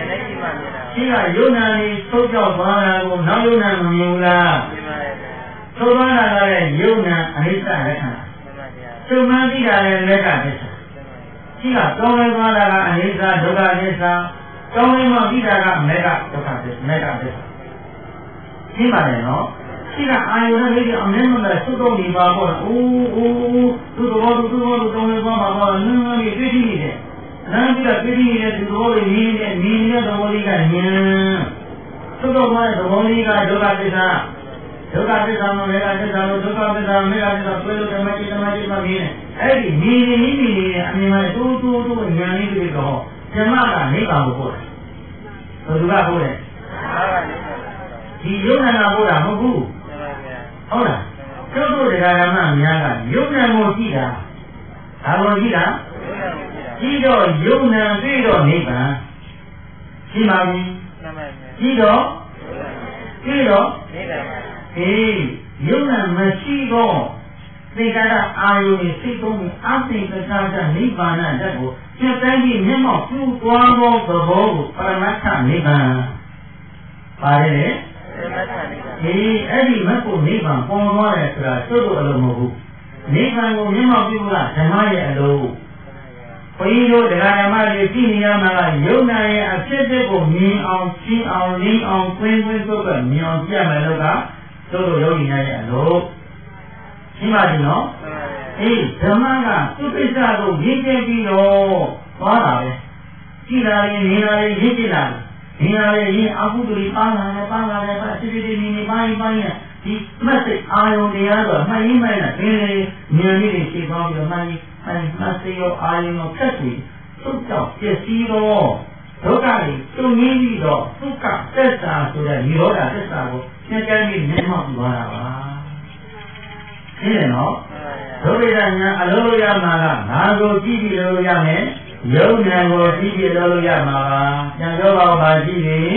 ရှိကယုံနာလေးသုတ်ကြောက်သွားတာကိုနောက်ယုံနာမမြင်ဘူးလားသုတ်သွားတာကလည်းယုံနာအနိစ္စလက္ခဏာသုတ်မှန်းသိတာလည်းလက္ခဏာဖြစ်တာရှိကကောင်းလဲသွားတာကအနိစ္စဒုက္ခသစ္စာကောင်းလဲမှသိတာကမေဃဒုက္ခသစ္စာမေဃသစ္စာရှင်းပါတယ်နော်ရှိကအာယုနဲ့လေးအမြဲတမ်းသုတ်တော့နေပါပေါ့အိုးသူတော်ကောင်းလဲသွားမှာပေါ့နင်းနေတွေ့ရှိနေတယ်နာမ်ပြီးတော့ပြည်ပြည်ရဲ့ဒီသဘောလေးမြင်တဲ့သဘောလေးကဉာဏ်သို့တော်မှာသဘောလေးကဒုက္ခသစ္စာမှာမေဃသစ္စာလို့ဒုက္ခသစ္စာမေဃသစ္စာပြေလို့ဓမ္မจิตမှမြင်တယ်အဲ့ဒီမြင်နေအမြင်မှာတိုးဉာဏ်လေးတွေတော့ဓမ္မကနိဗ္ဗာန်ကိုပို့တယ်ဘယ်သူကပို့လဲဒီယုံနာကပို့တာမဟုတ်ဘူးဟုတ်လားကျုပ်တို့တရားဓမ္မများကယုံနာကိုကြည့်တာဒါကိုကြည့်တာကြည့်တော့ယုံနာတွေ့တော့နိဗ္ဗာန်ရှိပါပြီကြည့်တော့နိဗ္ဗာန်ယုံနာမရှိတော့သေကရအာယုန်စိတ်သုံးပြီးအသိပ္ပစာကနိဗ္ဗာန်တက်ကိုပြတ်တိုင်းပြီးမျက်မှောက်ပြုသွားသောသဘောကိုပရမတ္ထနိဗ္ဗာန်ပါတယ်အဲ့ဒီမတ်ကိုနိဗ္ဗာန်ပေါ်သွားတယ်ဆိုတာကျုပ်တို့အလုံးမဟုတ်ဘူးနိဗ္ဗာန်ကိုမျက်မှောက်ပြုတာဓမ္မရဲ့အလုံးဘုန်းကြီးတို့တရားဓမ္မတွေသိနေရမှာကယုံနာရဲ့အဖြစ်အပျက်ကိုမြင်အောင်ရှင်းအောင်လင်းအောင်ကွင်းသုတ်ကမြင်အောင်ကြည့်ရမယ်လို့ကတို့ယောဂီများရဲ့အလုံးရှင်းပါပြီနော်ဓမ္မကသူ့ပိစ္ဆာကိုရင်းကျက်ပြီးတော့သွားတာပဲကြည်လာရင်မြင်လာရင်ရင်းကျက်လာမြင်လာရင်အကုသိုလ်ပါလာတယ်ပါစိစိနေပိုင်းဒီမတ်စိတ်အာယုန်တရားဆိုမှတ်ရင်းမှတ်တာဒီဉာဏ်လေးတွေရှင်းသွားပြီးတော့မှတ်မတ်ရောအာယုံရောဖြတ်ပြီးသုတ်ကြောင့်ပျက်စီးတော့ဒုက္ခတွေတုံ့ပြီးတော့ဒုက္ခသစ္စာဆိုတဲ့និရောဓသစ္စာကိုရှင်းကြပြီးမြင်မှသွားတာပါရှင်းတယ်နော်ဒုဗေဒညာအလုံးလို့ရမှာကငါကိုကြည့်ပြီးလို့ရမယ်ယုံဉာဏ်ကိုကြည့်ပြီးလို့ရမှာပါဉာဏ်ပြောပါပါကြည့်ပြီး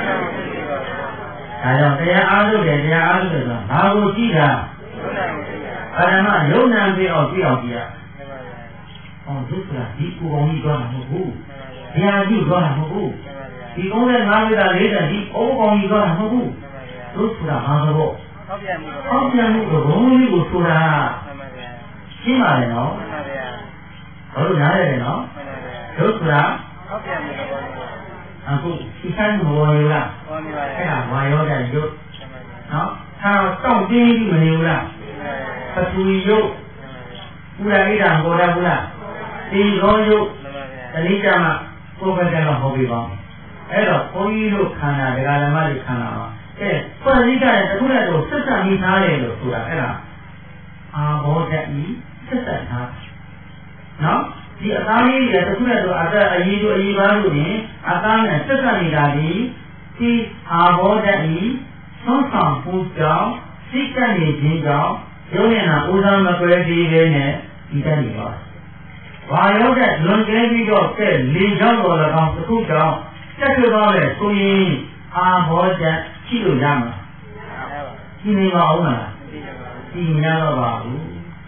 ဒါကြောင့်တရားအားထုတ်တယ်ဆိုတာငါကိုကြည့်တာအရမယုံဉာဏ်ပြီးအောင်ကြည့်အောင်ကြည့်ရဒုက္ခဒီကိုယ်ကောင်းကြီးသွားမှာမဟုတ်ဘူး။ဘုရားကြီးသွားမှာမဟုတ်ဘူး။ဒီ35ဝိဒါ40ဒီအိုးကောင်းကြီးသွားမှာမဟုတ်ဘူး။ဒုက္ခကဘာလို့ဟောက်ပြန်မှုကိုဘုံကြီးကိုဆိုတာရှင်းပါလေနော်။ဘာလို့နားရတယ်နော်။ဒုက္ခဟောက်ပြန်မှုအခုဒီဆိုင်ဘောရလား။အဲ့ဒါဝါရောတဲ့ရုပ်နော်။ဟာတောင့်တင်းပြီးမနေဘူးလား။ပထဝီရုပ်ပူရာဣဒံဘောရဘူးလား။ဒီရောယုတ်တဏိကမှာကိုယ်ပဲကတော့ဟောပြီးပါအဲ့တော့ဘုန်းကြီးတို့ခန္ဓာဒကာဓမ္မတွေခန္ဓာပါဖွဲ့စည်းကြတဲ့တခုနဲ့တော့ဆက်ဆက်မိသားတယ်လို့ဆိုတာအဲ့ဒါအာဘောဓတ်ဤဆက်ဆက်ထားနော်ဒီအသားလေးတွေတခုနဲ့တော့အသက်အရေးတို့အရေးပါလို့ရင်အသားနဲ့ဆက်ဆက်နေတာဒီအာဘောဓတ်ဤသုံးဆောင်ပူကြောင့်စိတ်ကနေခြင်းကြောင့်ရုပ်နဲ့နာဥဒ္ဒမကွဲသေးတဲ့နဲ့ဒီတတ်နေပါဘာရောက်တဲ့လွန်ကျဲပြီးတော့တဲ့လေကြောင့်တော်၎င်းတစ်ခုကြောင့်တက်ထွက်သွားတယ်ဆိုရင်အာဘောဓာတ်ရှိလို့ရမှာရှိနေပါဦးမလားရှိများတော့ပါဘူး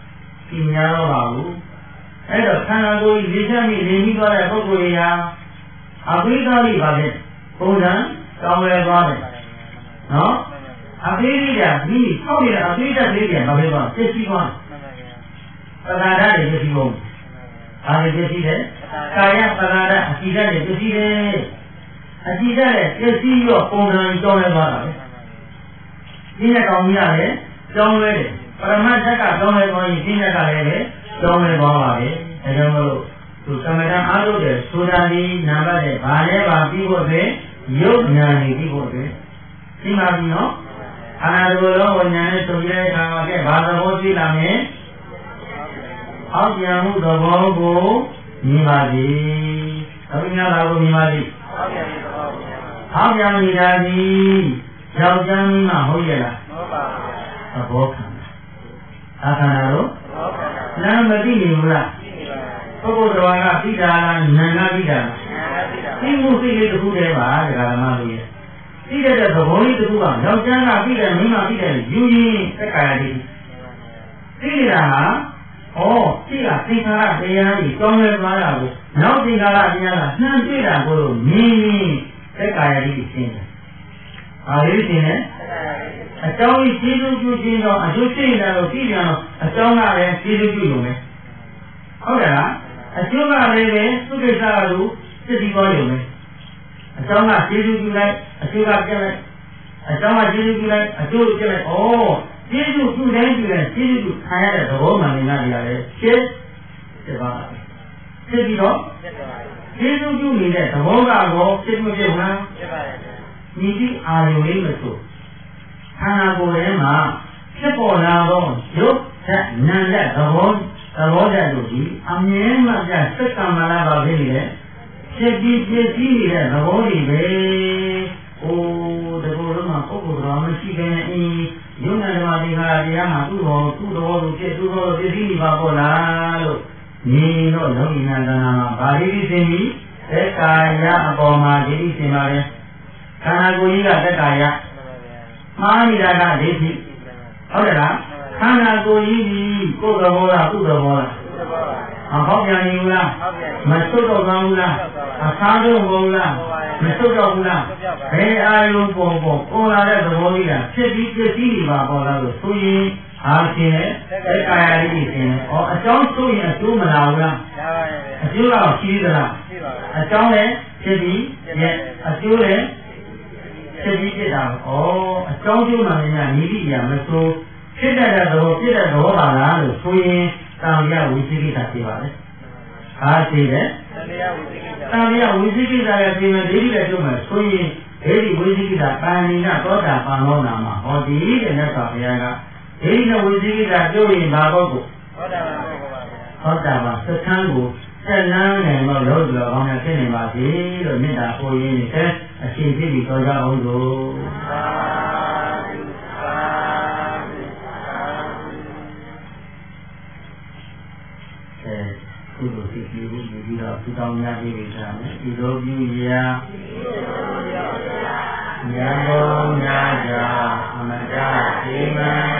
အဲ့တော့ခန္ဓာကိုယ်ကြီးလေချမ်းပြီးနေပြီးသွားတဲ့ပုဂ္ဂိုလ်တွေဟာအဘိဓါလိပါပဲပုံစံကောင်းလဲသွားတယ်နော်အဘိဓိကဒီဆောက်ရတဲ့အဘိဓါလေးတွေဘာပဲပါသိရှိသွားပဒါဒတွေသိရှိကုန်ဘာတွေသိရှိတယ်ကာယပဒါဒအစီဓာတ်တွေသိရှိတယ်အစီဓာတ်ရဲ့သိရှိရောပုံစံကြောင်းလဲသွားတာပဲဒီနဲ့ကောင်းကြီးရတယ်ကြောင်းလဲတယ်ပရမတ်ဓာတ်ကကြောင်းလဲသွားရင်ဒီနဲ့ကလည်းကြောင်းလဲသွားပါပဲအဲကြောင့်မို့သူသမထအားထုတ်တယ်ဆိုတာဒီနာပတ်တဲ့ဘာလဲပါပြီးဖို့အတွက်ယုတ်ဉာဏ်ကြီးပြီးဖို့အတွက်ဒီမှာပြီးနော်အာနာတဘောလောဝဉာဏ်နဲ့ဆိုပြတဲ့အခါမှာကဲဘာသဘောသိလာမလဲအောက်ပြန်မှုသဘောကိုမြင်ပါသည်။အခုများလာကိုမြင်ပါသည်။အောက်ပြန်နေတာဒီယောက်ျားမင်းမဟုတ်ရဲ့လား။ဟုတ်ပါဘူး။သဘောခံတာ။အခန္ဓာတော့သဘောခံတာ။နာမသိနေဘူးလား။ပုဂ္ဂိုလ်တော်ကသိတာလားဉာဏ်ကသိတာလား။သိမှုသိလေးတစ်ခုတည်းပါဒကာဓမ္မတို့ရဲ့။သိတဲ့သဘောလေးတစ်ခုကယောက်ျားကသိတယ်မင်းမသိတယ်ယူရင်းသက်ကာယတိ။သိနေတာဟာဒီကသင်္ခါရတရားကြီးတောင်းလဲသွားတာကိုနောက်သင်္ခါရတရားကနှမ်းပြတာကိုမြင်ရင်တသက်ကာယတိရှင်းတယ်ဘာလို့ရှင်းလဲအကြောင်းကြီးကျေးဇူးပြုခြင်းတော့အကျိုးရှိတယ်လို့သိကြတော့အကြောင်းကလည်းကျေးဇူးပြုလို့ပဲဟုတ်တယ်လားအကျိုးကလည်းပဲသူ့ကိစ္စကလို့သိပြီးသွားရုံပဲအကြောင်းကကျေးဇူးပြုလိုက်အကျိုးကပြက်လိုက်အကြောင်းကကျေးဇူးပြုလိုက်အကျိုးပြက်လိုက်ကျေးဇူးပြုတိုင်းပြုတိုင်းကျေးဇူးခံရတဲ့သဘောမှန်နေတာလည်းရှင်းဖြစ်ပါဖြစ်ပြီးတော့ကျေးဇူးပြုနေတဲ့သဘောကတော့ဖြစ်မဖြစ်ဘူးလားဖြစ်ပါတယ်ဒီဒီအာရုံလေးမဆိုခန္ဓာကိုယ်ထဲမှာဖြစ်ပေါ်လာသောရုပ်သက်နာမ်လက်သဘောဓာတ်တို့ဒီအမြဲမှပြစက္ကမလာပါဖြစ်နေတယ်ဖြစ်ပြီးနေတဲ့သဘောတွေပဲဒီလိုတော့မှပုဂ္ဂိုလ်တော်မရှိခင်အင်းယုံနာဓမ္မဒီဟာတရားမှာသူ့တော်ကိုဖြစ်သူ့တော်ကိုသိနေပါပေါ့လားလို့ညီတော့ယောဂီနာသနာမှာဗာလိသိသိပြီးသက်ကာယအပေါ်မှာဒိဋ္ဌိရှင်ပါလေခန္ဓာကိုယ်ကြီးကသက်ကာယမှားနေတာကဒိဋ္ဌိဟုတ်တယ်လားခန္ဓာကိုယ်ကြီးကိုယ်သဘောလားသူ့သဘောလားအဟောပြန်နေဘူးလားမဆုတ်တော့ဘူးလားအခါတော့ဘူးလားမဆုတ်တော့ဘူးလားဘယ်အာယုံပေါ်ပေါ်လာတဲ့သဘောကြီးကဖြစ်ပြီးပြည့်စည်နေပါပေါ်လားလို့ဆိုရင်အားဖြင့်သက်ကာယလေးရှင်အကြောင်းဆိုရင်အကျိုးမလာဘူးလားအကျိုးတော့ရှိသလားအကြောင်းလည်းဖြစ်ပြီးအကျိုးလည်းဖြစ်ပြီးဖြစ်တာအကြောင်းကျိုးမှလည်းညီလိရာမဆိုဖြစ်တဲ့သဘောဖြစ်တဲ့သဘောပါလားလို့ဆိုရင်တာမယဝိသိကိစ္စဖြစ်ပါလေအားရှိတယ်တာမယဝိသိကိစ္စရဲ့ပြင်မဲ့ဒိဋ္ဌိလည်းကျုံးမယ်ဆိုရင်ဒိဋ္ဌိဝိသိကိစ္စပန္နိနာသောတာပန်သောနာမှာဟောဒီတဲ့မြတ်စွာဘုရားကဒိဋ္ဌိနဲ့ဝိသိကိစ္စကျုံးရင်ဘာပုဂ္ဂိုလ်သောတာပန်စခန်းကိုဆက်လန်းနေတော့လို့တော်ကောင်းနဲ့ဖြစ်နေပါစေလို့မေတ္တာပို့ရင်းနဲ့အရှင်ဖြစ်ပြီးတော်ကြအောင်လို့ကုသိုလ်စိတ်ကြီးကိုယူပြီးတော့သူတောင်းများပြီးကြမယ်ဒီလိုပြုရာဉာဏ်ဘုံညာကြအမတ္တဒီမံ